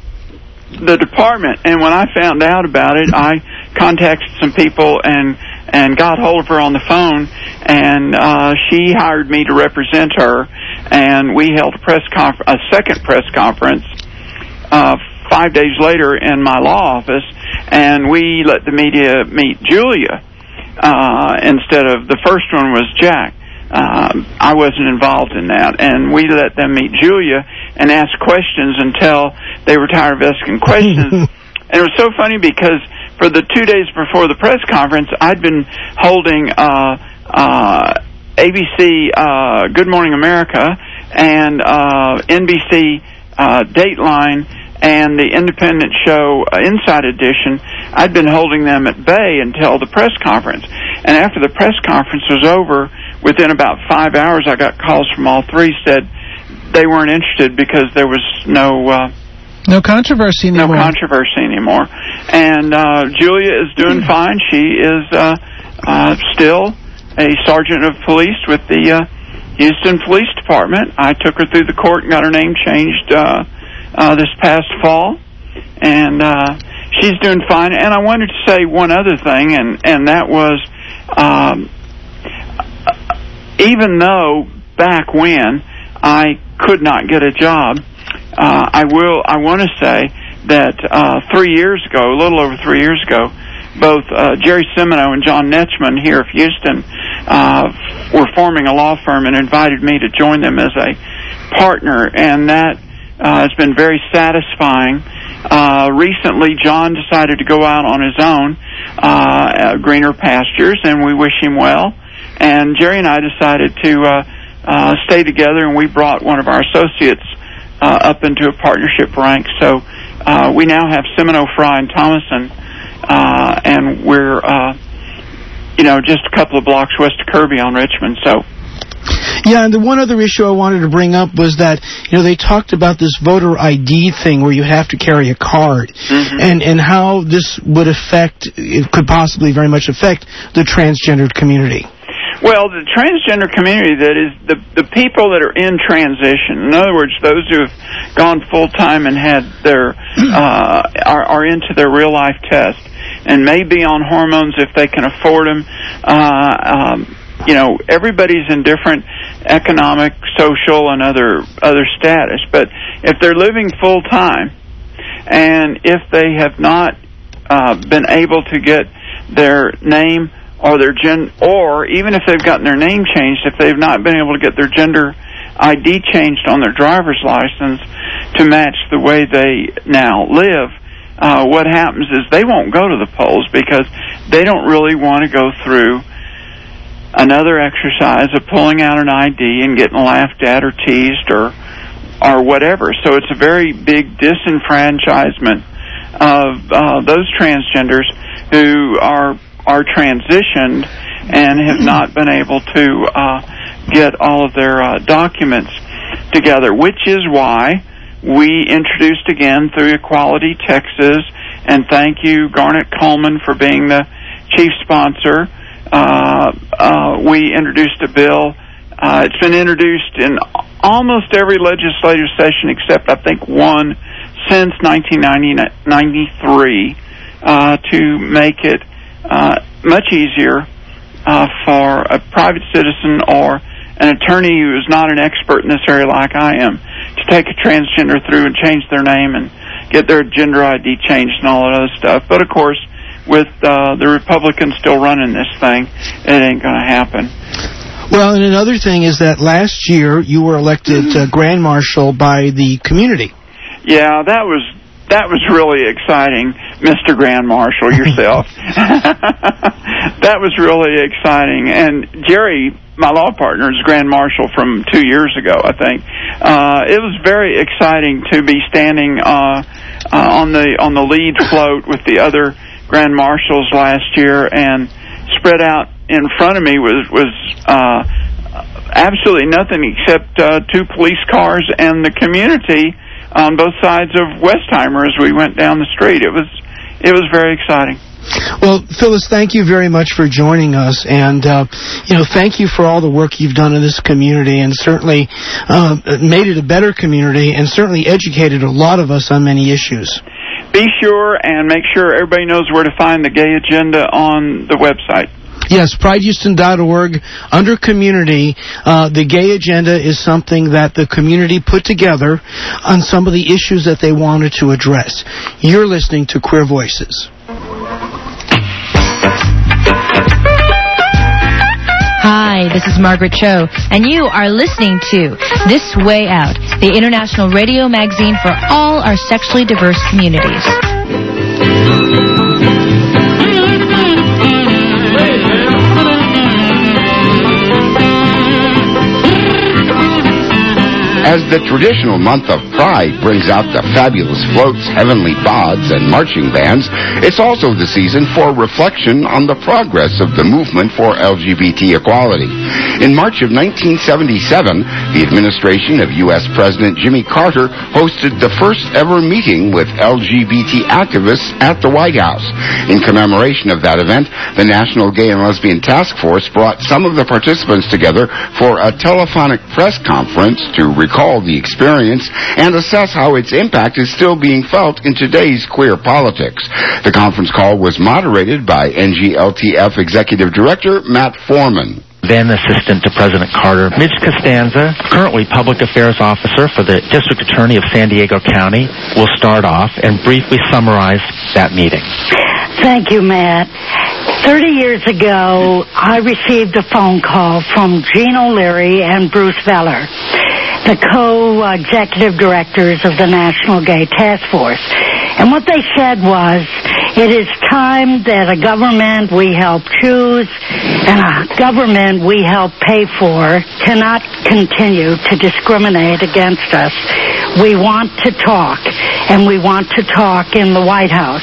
the department. And when I found out about it, I contacted some people and and got hold of her on the phone, and uh, she hired me to represent her, and we held a press conf- a second press conference uh, five days later in my law office, and we let the media meet Julia uh, instead of the first one was Jack. Uh, I wasn't involved in that, and we let them meet Julia and ask questions until they were tired of asking questions. And it was so funny because for the two days before the press conference, I'd been holding uh, uh, A B C uh, Good Morning America and uh, N B C uh, Dateline and the independent show uh, Inside Edition. I'd been holding them at bay until the press conference. And after the press conference was over, within about five hours, I got calls from all three said they weren't interested because there was no... Uh, No controversy anymore. No controversy anymore. And uh, Julia is doing fine. She is uh, uh, still a sergeant of police with the uh, Houston Police Department. I took her through the court and got her name changed uh, uh, this past fall. And uh, she's doing fine. And I wanted to say one other thing, and, and that was um, even though back when I could not get a job, Uh, I will. I want to say that uh, three years ago, a little over three years ago, both uh, Jerry Semino and John Netchman here of Houston uh, were forming a law firm and invited me to join them as a partner, and that uh, has been very satisfying. Uh, recently, John decided to go out on his own, uh, greener pastures, and we wish him well. And Jerry and I decided to uh, uh, stay together, and we brought one of our associates Uh, up into a partnership rank. So uh, we now have Semino, Fry, and Thomason, uh, and we're, uh, you know, just a couple of blocks west of Kirby on Richmond. So. Yeah, and the one other issue I wanted to bring up was that, you know, they talked about this voter I D thing where you have to carry a card, mm-hmm. and, and how this would affect, it could possibly very much affect the transgendered community. Well, the transgender community, that is the the people that are in transition. In other words, those who have gone full time and had their uh, are, are into their real life test and may be on hormones if they can afford them. Uh, um, you know, everybody's in different economic, social, and other other status. But if they're living full time, and if they have not uh, been able to get their name or their gen, or even if they've gotten their name changed, if they've not been able to get their gender I D changed on their driver's license to match the way they now live, uh, what happens is they won't go to the polls because they don't really want to go through another exercise of pulling out an I D and getting laughed at or teased or or whatever. So it's a very big disenfranchisement of uh, those transgenders who are are transitioned and have not been able to uh, get all of their uh, documents together, which is why we introduced again through Equality Texas, and thank you, Garnet Coleman, for being the chief sponsor. Uh, uh, we introduced a bill. Uh, it's been introduced in almost every legislative session except, I think, one since nineteen ninety-three uh, to make it Uh, much easier uh, for a private citizen or an attorney who is not an expert in this area like I am to take a transgender through and change their name and get their gender I D changed and all that other stuff. But, of course, with uh, the Republicans still running this thing, it ain't going to happen. Well, and another thing is that last year you were elected uh, Grand Marshal by the community. Yeah, that was that was really exciting. Mister Grand Marshal, yourself. That was really exciting. And Jerry, my law partner, is Grand Marshal from two years ago, I think. Uh, it was very exciting to be standing uh, uh, on the on the lead float with the other Grand Marshals last year, and spread out in front of me was was uh, absolutely nothing except uh, two police cars and the community on both sides of Westheimer as we went down the street. It was it was very exciting. Well, Phyllis, thank you very much for joining us, and uh, you know, thank you for all the work you've done in this community, and certainly uh, made it a better community, and certainly educated a lot of us on many issues. Be sure and make sure everybody knows where to find the Gay Agenda on the website. Yes, pride houston dot org, under Community. Uh, the Gay Agenda is something that the community put together on some of the issues that they wanted to address. You're listening to Queer Voices. Hi, this is Margaret Cho, and you are listening to This Way Out, the international radio magazine for all our sexually diverse communities. As the traditional month of Pride brings out the fabulous floats, heavenly bods, and marching bands, it's also the season for reflection on the progress of the movement for L G B T equality. In March of nineteen seventy-seven, the administration of U S President Jimmy Carter hosted the first ever meeting with L G B T activists at the White House. In commemoration of that event, the National Gay and Lesbian Task Force brought some of the participants together for a telephonic press conference to recall the experience and assess how its impact is still being felt in today's queer politics. The conference call was moderated by N G L T F Executive Director Matt Foreman. Then Assistant to President Carter, Midge Costanza, currently Public Affairs Officer for the District Attorney of San Diego County, will start off and briefly summarize that meeting. Thank you, Matt. Thirty years ago, I received a phone call from Gene O'Leary and Bruce Veller, the co-executive directors of the National Gay Task Force. And what they said was, it is time that a government we help choose and a government we help pay for cannot continue to discriminate against us. We want to talk, and we want to talk in the White House.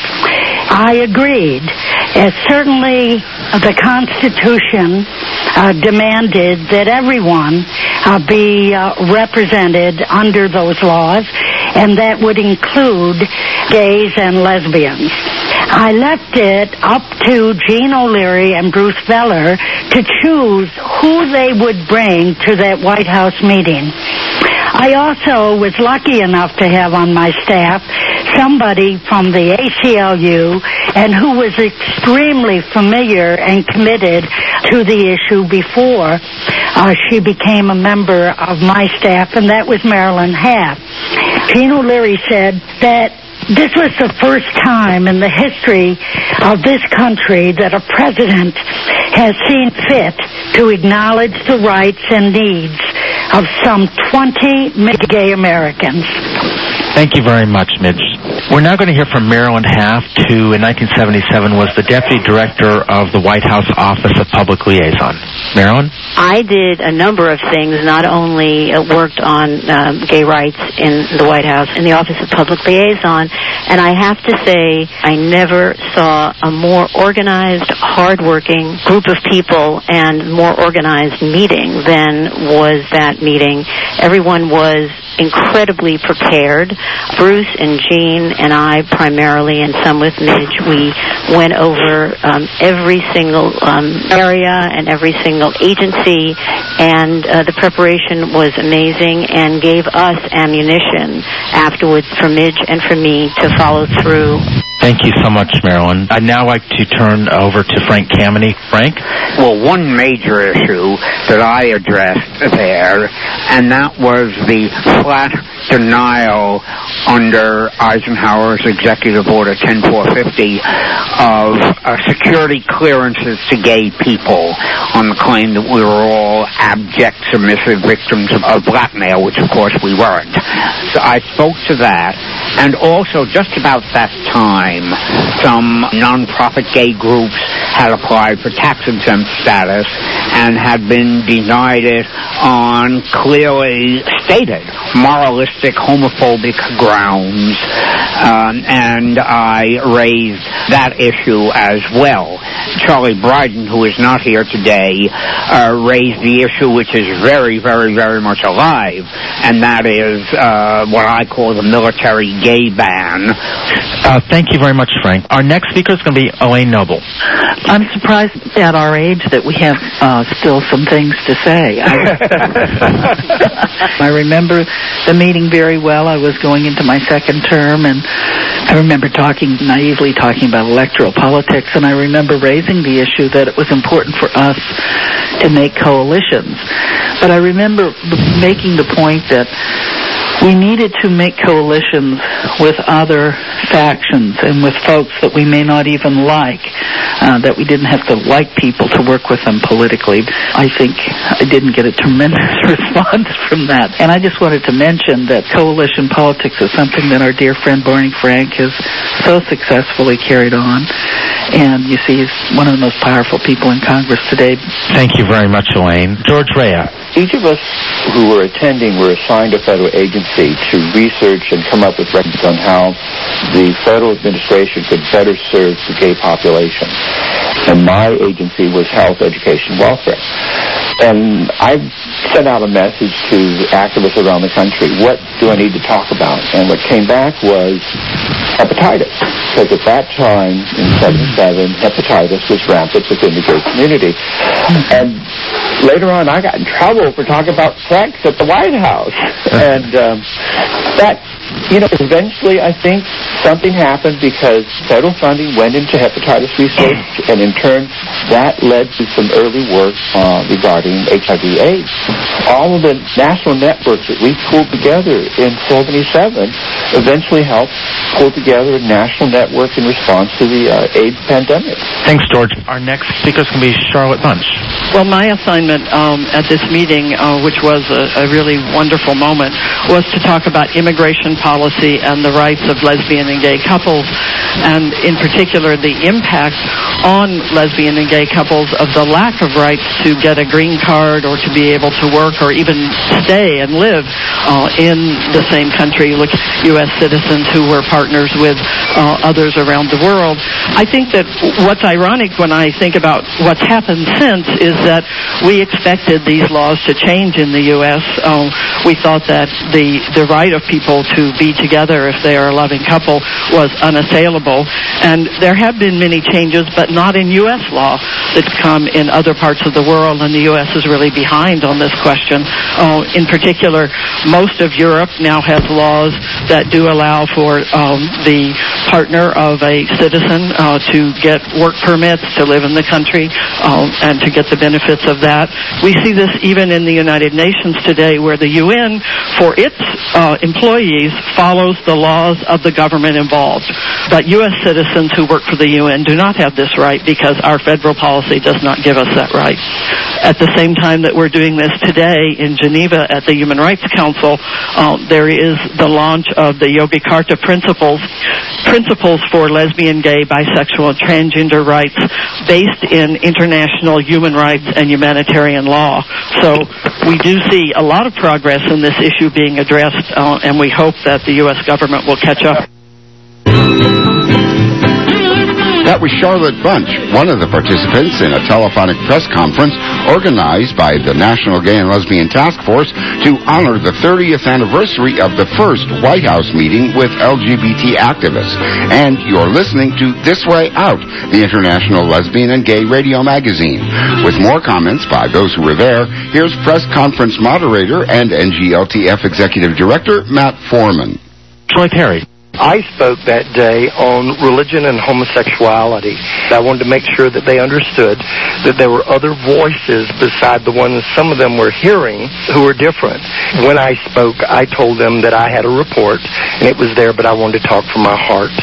I agreed. As certainly the Constitution uh, demanded that everyone uh, be uh, represented under those laws, and that would include gays and lesbians. I left it up to Gene O'Leary and Bruce Veller to choose who they would bring to that White House meeting. I also was lucky enough to have on my staff somebody from the A C L U and who was extremely familiar and committed to the issue before uh, she became a member of my staff, and that was Marilyn Haff. Gene O'Leary said that this was the first time in the history of this country that a president has seen fit to acknowledge the rights and needs of some twenty million gay Americans. Thank you very much, Midge. We're now going to hear from Marilyn Haff, who in nineteen seventy-seven was the Deputy Director of the White House Office of Public Liaison. Marilyn? I did a number of things, not only uh, worked on um, gay rights in the White House, in the Office of Public Liaison, and I have to say I never saw a more organized, hardworking group of people and more organized meeting than was that meeting. Everyone was incredibly prepared. Bruce and Gene and I primarily, and some with Midge, we went over um, every single um, area and every single agency, and uh, the preparation was amazing and gave us ammunition afterwards for Midge and for me to follow through. Thank you so much, Marilyn. I'd now like to turn over to Frank Kameny. Frank? Well, one major issue that I addressed there, and that was the flat denial under Eisenhower's Executive Order ten four fifty of uh, security clearances to gay people on the claim that we were all abject, submissive victims of, of blackmail, which of course we weren't. So I spoke to that, And also, just about that time, some nonprofit gay groups had applied for tax-exempt status and had been denied it on clearly stated moralistic, homophobic grounds. Um, and I raised that issue as well. Charlie Bryden, who is not here today, uh, raised the issue which is very, very, very much alive, and that is uh, what I call the military gay ban. Uh, thank you very much, Frank. Our next speaker is going to be Elaine Noble. I'm surprised at our age that we have uh, still some things to say. I, I remember the meeting very well. I was going into my second term, and I remember talking, naively talking about electoral politics, and I remember raising the issue that it was important for us to make coalitions. But I remember making the point that we needed to make coalitions with other factions and with folks that we may not even like, uh, that we didn't have to like people to work with them politically. I think I didn't get a tremendous response from that. And I just wanted to mention that coalition politics is something that our dear friend Barney Frank has so successfully carried on. And you see, he's one of the most powerful people in Congress today. Thank you very much, Elaine. George Rea. Each of us who were attending were assigned a federal agency to research and come up with recommendations on how the federal administration could better serve the gay population. And my agency was Health, Education, Welfare. And I sent out a message to activists around the country. What do I need to talk about? And what came back was hepatitis. Because at that time, in seventy-seven, hepatitis was rampant within the gay community. And later on, I got in trouble for talking about sex at the White House. And um, that, you know, eventually I think something happened because federal funding went into hepatitis research, and in turn that led to some early work uh, regarding H I V AIDS. All of the national networks that we pulled together in seventy-seven eventually helped pull together a national network in response to the uh, AIDS pandemic. Thanks, George. Our next speaker is going to be Charlotte Bunch. Well, my assignment um, at this meeting, uh, which was a, a really wonderful moment, was to talk about immigration policy and the rights of lesbian and gay couples, and in particular the impact on lesbian and gay couples of the lack of rights to get a green card or to be able to work or even stay and live uh, in the same country. Look, U S citizens who were partners with uh, others around the world. I think that what's ironic when I think about what's happened since is that we expected these laws to change in the U S Um, we thought that the, the right of people to be together if they are a loving couple was unassailable. And there have been many changes, but not in U S law that's come in other parts of the world, and the U S is really behind on this question. Uh, in particular, most of Europe now has laws that do allow for um, the partner of a citizen uh, to get work permits to live in the country um, and to get the benefits of that. We see this even in the United Nations today, where the U N, for its uh, employees, follows the laws of the government involved. But U S citizens who work for the U N do not have this right because our federal policy does not give us that right. At the same time that we're doing this today in Geneva at the Human Rights Council, uh, there is the launch of the Yogyakarta Principles, Principles for Lesbian, Gay, Bisexual, and Transgender Rights based in international human rights and humanitarian law. So we do see a lot of progress in this issue being addressed, uh, and we hope that the U S government will catch up. That was Charlotte Bunch, one of the participants in a telephonic press conference organized by the National Gay and Lesbian Task Force to honor the thirtieth anniversary of the first White House meeting with L G B T activists. And you're listening to This Way Out, the International Lesbian and Gay Radio Magazine. With more comments by those who were there, here's press conference moderator and N G L T F Executive Director Matt Foreman. Troy Perry. I spoke that day on religion and homosexuality. I wanted to make sure that they understood that there were other voices beside the ones some of them were hearing who were different. When I spoke, I told them that I had a report, and it was there, but I wanted to talk from my heart.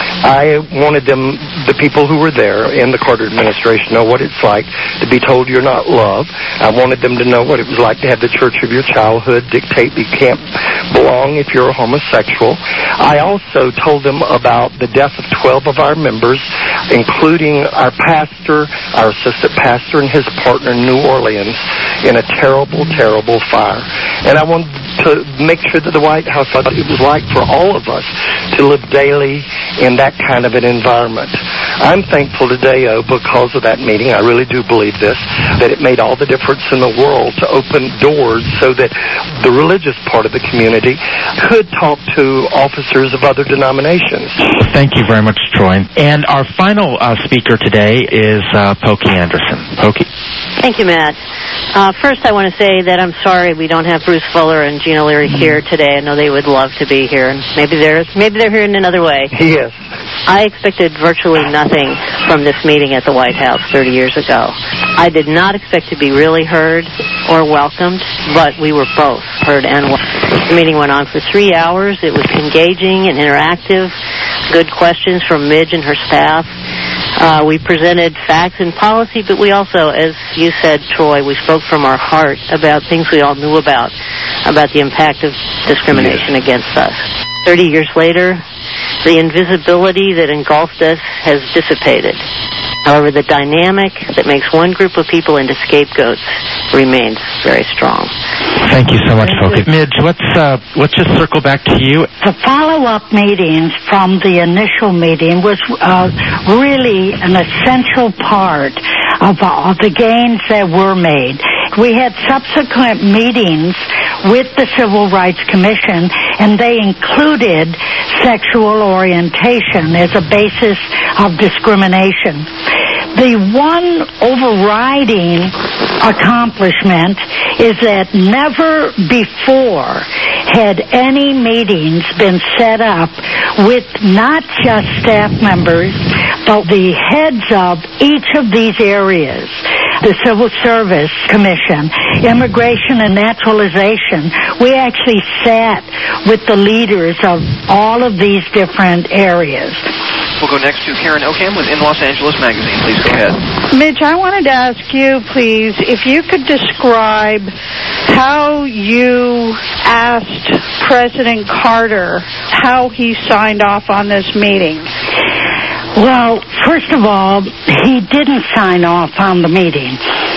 I wanted them, the people who were there in the Carter administration, know what it's like to be told you're not loved. I wanted them to know what it was like to have the church of your childhood dictate that you can't belong if you're a homosexual. I also told them about the death of twelve of our members, including our pastor, our assistant pastor, and his partner in New Orleans in a terrible, terrible fire. And I wanted to make sure that the White House thought it was like for all of us to live daily in that kind of an environment. I'm thankful today, oh, because of that meeting, I really do believe this, that it made all the difference in the world to open doors so that the religious part of the community could talk to officers of other denominations. Thank you very much, Troy. And our final uh, speaker today is uh, Pokey Anderson. Pokey. Thank you, Matt. Uh, first, I want to say that I'm sorry we don't have Bruce Fuller and Gina Leary here today. I know they would love to be here, and maybe they're maybe they're here in another way. Yes. I expected virtually nothing from this meeting at the White House thirty years ago. I did not expect to be really heard or welcomed, but we were both heard and welcomed. The meeting went on for three hours. It was engaging and interactive. Good questions from Midge and her staff. Uh, we presented facts and policy, but we also, as you said, Troy, we spoke from our heart about things we all knew about, about the impact of discrimination against us. Thirty years later, the invisibility that engulfed us has dissipated. However, the dynamic that makes one group of people into scapegoats remains very strong. Thank you so much, Pokey. Midge, let's, uh, let's just circle back to you. The follow-up meetings from the initial meeting was uh, really an essential part of all the gains that were made. We had subsequent meetings with the Civil Rights Commission, and they included sexual orientation as a basis of discrimination. The one overriding accomplishment is that never before had any meetings been set up with not just staff members, but the heads of each of these areas. The Civil Service Commission, Immigration and Naturalization. We actually sat with the leaders of all of these different areas. We'll go next to Karen Ockham with In Los Angeles Magazine. Please go ahead. Midge, I wanted to ask you, please, if you could describe how you asked President Carter how he signed off on this meeting. Well, first of all, he didn't sign off on the meeting.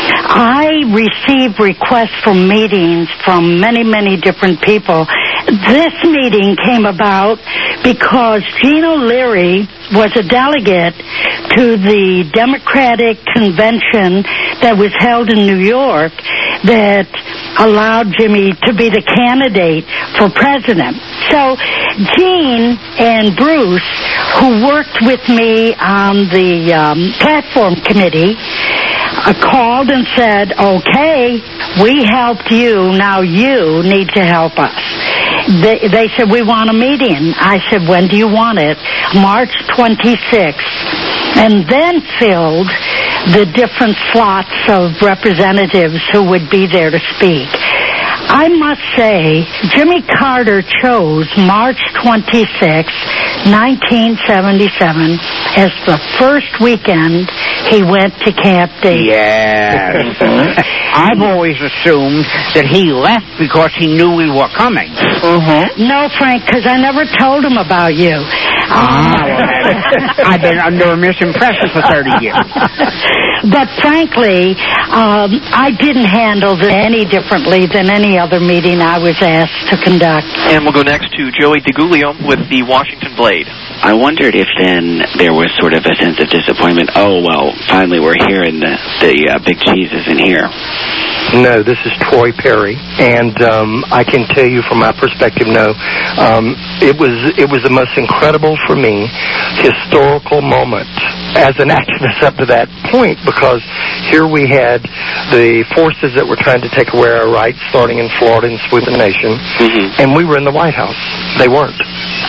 I received requests for meetings from many, many different people. This meeting came about because Gina Leary was a delegate to the Democratic convention that was held in New York that allowed Jimmy to be the candidate for president. So Gene and Bruce, who worked with me on the um, platform committee, uh, called and said, okay, we helped you, now you need to help us. They, they said, we want a meeting. I said, when do you want it? March twenty-sixth. And then filled the different slots of representatives who would be there to speak. I must say, Jimmy Carter chose March twenty-sixth, nineteen seventy-seven as the first weekend he went to Camp David. Yes. I've always assumed that he left because he knew we were coming. Mm-hmm. No, Frank, because I never told him about you. Ah, well, I've been under a misimpression for thirty years. But frankly, um, I didn't handle this any differently than any other meeting I was asked to conduct. And we'll go next to Joey DeGuglio with the Washington Blade. I wondered if then there was sort of a sense of disappointment. Oh, well, finally we're here and the, the uh, big cheese isn't here. No, this is Troy Perry, and um, I can tell you from my perspective, no. Um, it was it was the most incredible, for me, historical moment as an activist up to that point, because here we had the forces that were trying to take away our rights, starting in Florida and sweep the nation, mm-hmm. and we were in the White House. They weren't.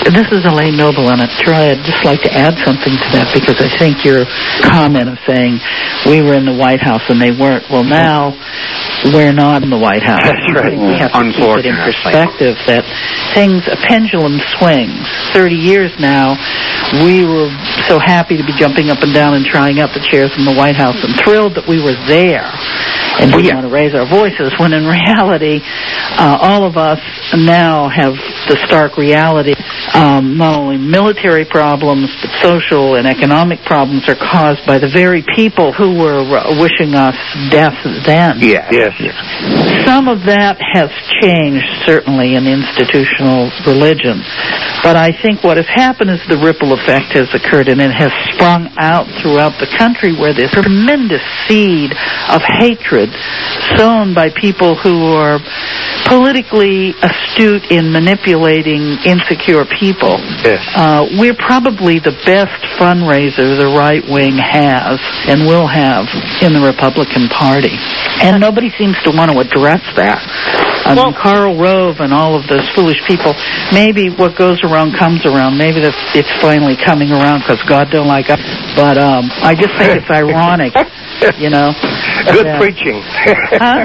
This is Elaine Noble, and I'd just like to add something to that, because I think your comment of saying we were in the White House and they weren't. Well, now we're not in the White House. That's right. We have to keep it in perspective that things, a pendulum swings. Thirty years now, we were so happy to be jumping up and down and trying out the chairs in the White House and thrilled that we were there and didn't want to raise our voices, when in reality, uh, all of us now have the stark reality. Um, not only military problems, but social and economic problems are caused by the very people who were uh, wishing us death then. Yeah. Yes. Some of that has changed, certainly, in institutional religion. But I think what has happened is the ripple effect has occurred, and it has sprung out throughout the country, where this tremendous seed of hatred sown by people who are politically astute in manipulating insecure people. Yes. Uh, we're probably the best fundraiser the right wing has and will have in the Republican Party. And nobody seems to want to address that. I mean, Karl Rove and all of those foolish people, maybe what goes around comes around. Maybe that's, it's finally coming around because God don't like us. But um, I just think it's ironic, you know. Good that, preaching. Huh?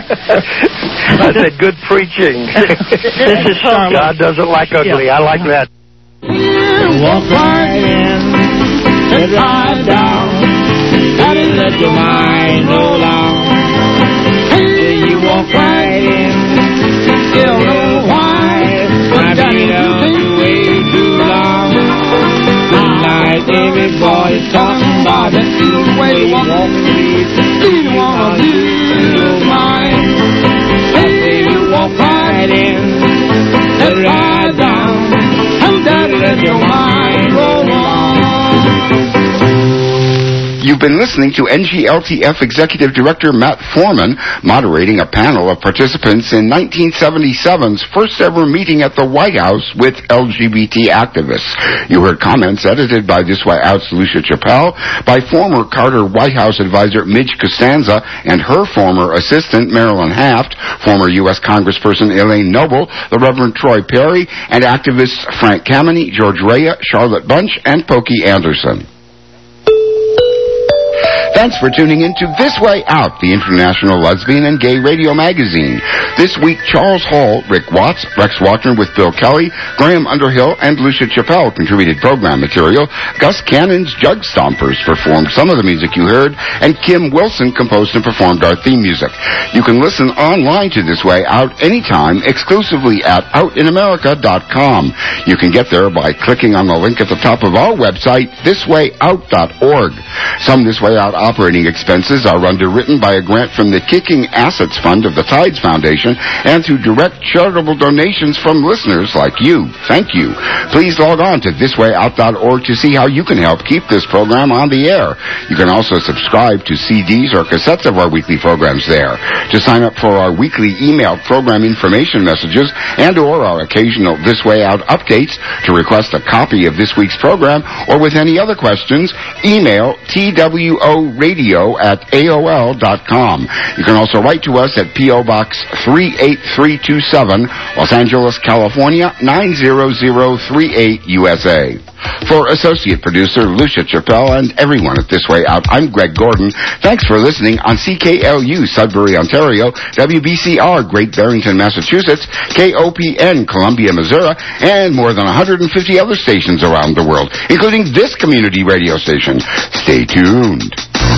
I said good preaching. This is Charlotte. God doesn't like ugly. Yeah. I like that. Walk right in, sit right down, daddy, let your mind roll on. Hey, you walk right in, still know why, but daddy, you take way too long. Tonight, everybody's talking about that little way you walk, you wanna lose your mind. Hey, you walk right in, sit right down, let your mind roll on. You've been listening to N G L T F Executive Director Matt Foreman moderating a panel of participants in nineteen seventy-seven's first ever meeting at the White House with L G B T activists. You heard comments edited by This Way Out's Lucia Chappelle, by former Carter White House advisor Midge Costanza and her former assistant Marilyn Haft, former U S Congressperson Elaine Noble, the Reverend Troy Perry, and activists Frank Kameny, George Rea, Charlotte Bunch, and Pokey Anderson. Thanks for tuning in to This Way Out, the international lesbian and gay radio magazine. This week, Charles Hall, Rick Watts, Rex Wachner with Bill Kelly, Graham Underhill, and Lucia Chappelle contributed program material. Gus Cannon's Jug Stompers performed some of the music you heard, and Kim Wilson composed and performed our theme music. You can listen online to This Way Out anytime, exclusively at out in america dot com. You can get there by clicking on the link at the top of our website, this way out dot org. Some This Way Out operating expenses are underwritten by a grant from the Kicking Assets Fund of the Tides Foundation and through direct charitable donations from listeners like you. Thank you. Please log on to this way out dot org to see how you can help keep this program on the air. You can also subscribe to C Ds or cassettes of our weekly programs there. To sign up for our weekly email program information messages and or our occasional This Way Out updates, to request a copy of this week's program, or with any other questions, email T W O radio at A O L dot com. You can also write to us at P O Box three eight three two seven, Los Angeles, California, nine zero zero three eight, U S A. For associate producer Lucia Chappelle and everyone at This Way Out, I'm Greg Gordon. Thanks for listening on C K L U Sudbury, Ontario, W B C R Great Barrington, Massachusetts, K O P N Columbia, Missouri, and more than one hundred fifty other stations around the world, including this community radio station. Stay tuned.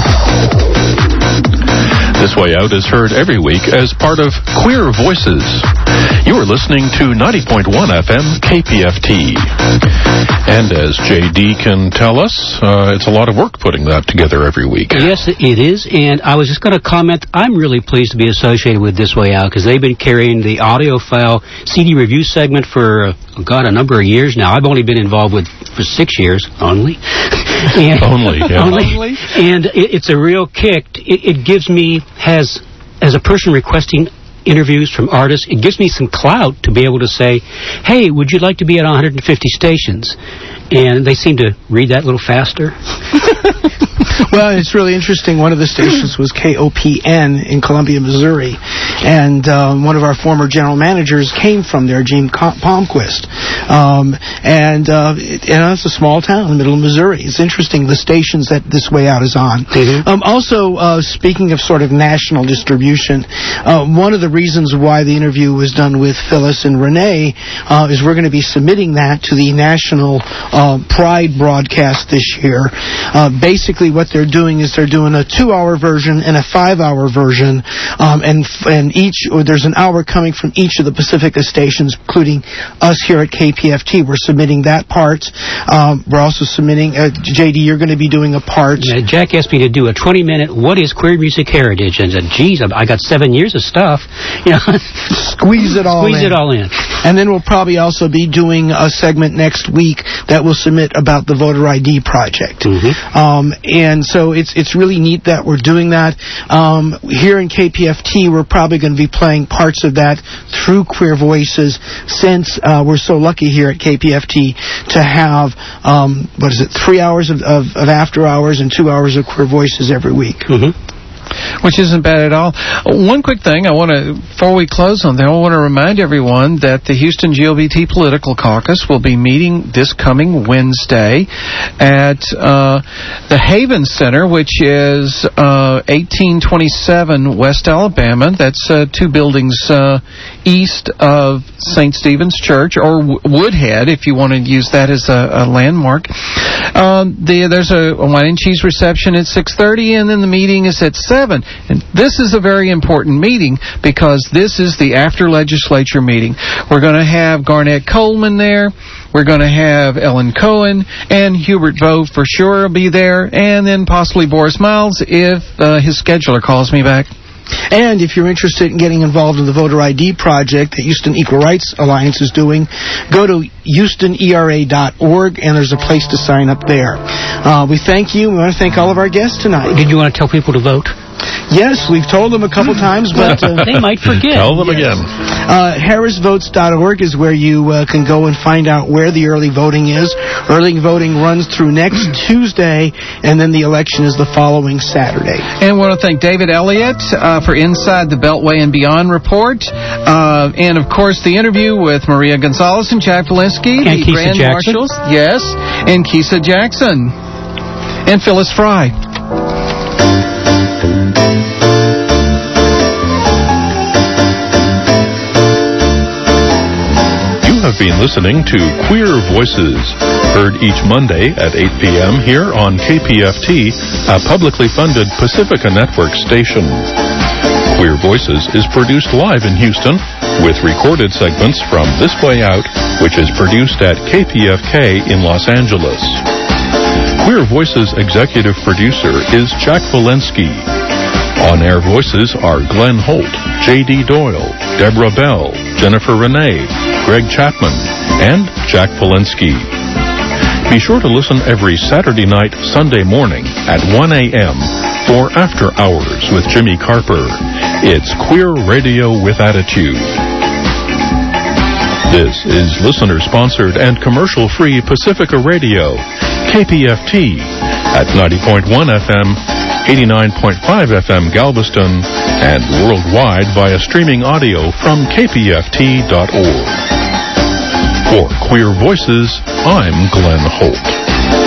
This Way Out is heard every week as part of Queer Voices. You are listening to ninety point one F M K P F T. And as J D can tell us, uh, it's a lot of work putting that together every week. Yes, it is. And I was just going to comment, I'm really pleased to be associated with This Way Out because they've been carrying the audio file C D review segment for, oh God, a number of years now. I've only been involved with for six years only. And, only, yeah. Only. And it, it's a real kick. It, it gives me, has, as a person requesting interviews from artists, it gives me some clout to be able to say, hey, would you like to be at one hundred fifty stations? And they seem to read that a little faster. Well, it's really interesting. One of the stations was K O P N in Columbia, Missouri. And um, one of our former general managers came from there, Gene Palmquist. Um, and, uh, it, and it's a small town in the middle of Missouri. It's interesting, the stations that This Way Out is on. Mm-hmm. Um, also, uh, speaking of sort of national distribution, uh, one of the reasons why the interview was done with Phyllis and Renee uh, is we're going to be submitting that to the national uh, Pride broadcast this year. Uh, basically, what they're doing is they're doing a two-hour version and a five-hour version, um, and and each or there's an hour coming from each of the Pacifica stations, including us here at K P F T. We're submitting that part. Um, we're also submitting, uh, J D, you're going to be doing a part. Yeah, Jack asked me to do a twenty-minute, what is queer music heritage? And I said, geez, I got seven years of stuff. You know, Squeeze it all Squeeze in. it all in. And then we'll probably also be doing a segment next week that we'll submit about the voter I D project. Mm-hmm. Um, and so it's it's really neat that we're doing that. Um, here in K P F T, we're probably going to be playing parts of that through Queer Voices, since uh, we're so lucky here at K P F T to have, um, what is it, three hours of, of, of after hours and two hours of Queer Voices every week. Mm-hmm. Which isn't bad at all. One quick thing I want to, before we close on there, I want to remind everyone that the Houston G L B T Political Caucus will be meeting this coming Wednesday at uh, the Haven Center, which is uh, eighteen twenty-seven West Alabama. That's uh, two buildings uh, east of Saint Stephen's Church, or Woodhead, if you want to use that as a, a landmark. Um, the, there's a, a wine and cheese reception at six thirty, and then the meeting is at seven. And this is a very important meeting because this is the after legislature meeting. We're going to have Garnett Coleman there. We're going to have Ellen Cohen, and Hubert Vo for sure will be there, and then possibly Boris Miles if uh, his scheduler calls me back. And if you're interested in getting involved in the voter I D project that Houston Equal Rights Alliance is doing, go to houston E R A dot org, and there's a place to sign up there. Uh, we thank you. We want to thank all of our guests tonight. Did you want to tell people to vote? Yes, we've told them a couple times, but uh, they might forget. Tell them yes. again. Uh, harris votes dot org is where you uh, can go and find out where the early voting is. Early voting runs through next Tuesday, and then the election is the following Saturday. And I want to thank David Elliott uh, for Inside the Beltway and Beyond report, uh, and of course the interview with Maria Gonzalez and Jack Walensky, and the Keisha Grand Jackson. Marshals, yes, and Keisha Jackson, and Phyllis Fry. You have been listening to Queer Voices, heard each Monday at eight p.m. here on K P F T, a publicly funded Pacifica Network station. Queer Voices is produced live in Houston, with recorded segments from This Way Out, which is produced at K P F K in Los Angeles. Queer Voices executive producer is Jack Walensky. On-air voices are Glenn Holt, J D. Doyle, Deborah Bell, Jennifer Renee, Greg Chapman, and Jack Walensky. Be sure to listen every Saturday night, Sunday morning at one a.m. for After Hours with Jimmy Carper. It's Queer Radio with Attitude. This is listener-sponsored and commercial-free Pacifica Radio, K P F T, at ninety point one F M, eighty-nine point five F M Galveston, and worldwide via streaming audio from K P F T dot org. For Queer Voices, I'm Glenn Holt.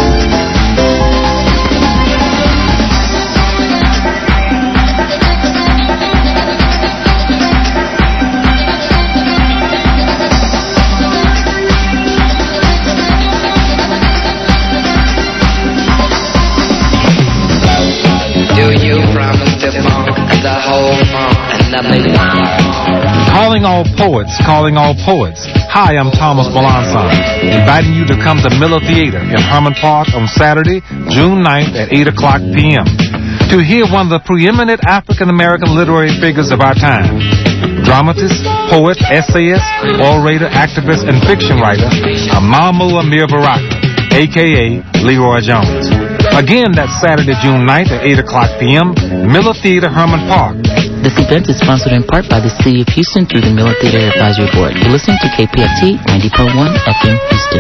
Do you promise to funk the whole funk and nothing more? Calling all poets, calling all poets. Hi, I'm Thomas Melanson, inviting you to come to Miller Theater in Herman Park on Saturday, June ninth at eight o'clock p.m. to hear one of the preeminent African-American literary figures of our time. Dramatist, poet, essayist, orator, activist, and fiction writer, Amamu Amir Baraka, a k a. Leroy Jones. Again, that's Saturday, June ninth at eight o'clock p.m., Miller Theater, Herman Park. This event is sponsored in part by the City of Houston through the Miller Theater Advisory Board. You're listening to K P F T ninety point one F M Houston.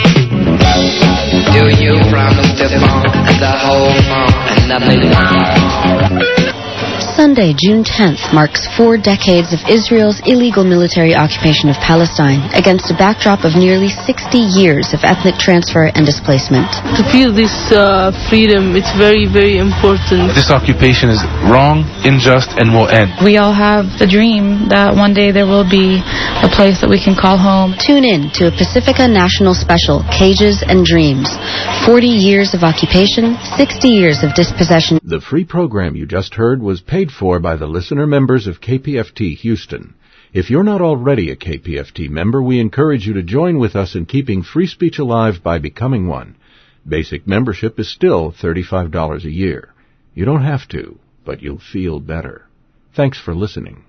Do you promise to funk the whole funk and nothing more? Sunday, June tenth, marks four decades of Israel's illegal military occupation of Palestine against a backdrop of nearly sixty years of ethnic transfer and displacement. To feel this uh, freedom, it's very, very important. This occupation is wrong, unjust, and will end. We all have the dream that one day there will be a place that we can call home. Tune in to a Pacifica National Special, Cages and Dreams. forty years of occupation, sixty years of dispossession. The free program you just heard was paid for by the listener members of K P F T Houston. If you're not already a K P F T member, we encourage you to join with us in keeping free speech alive by becoming one. Basic membership is still thirty-five dollars a year. You don't have to, but you'll feel better. Thanks for listening.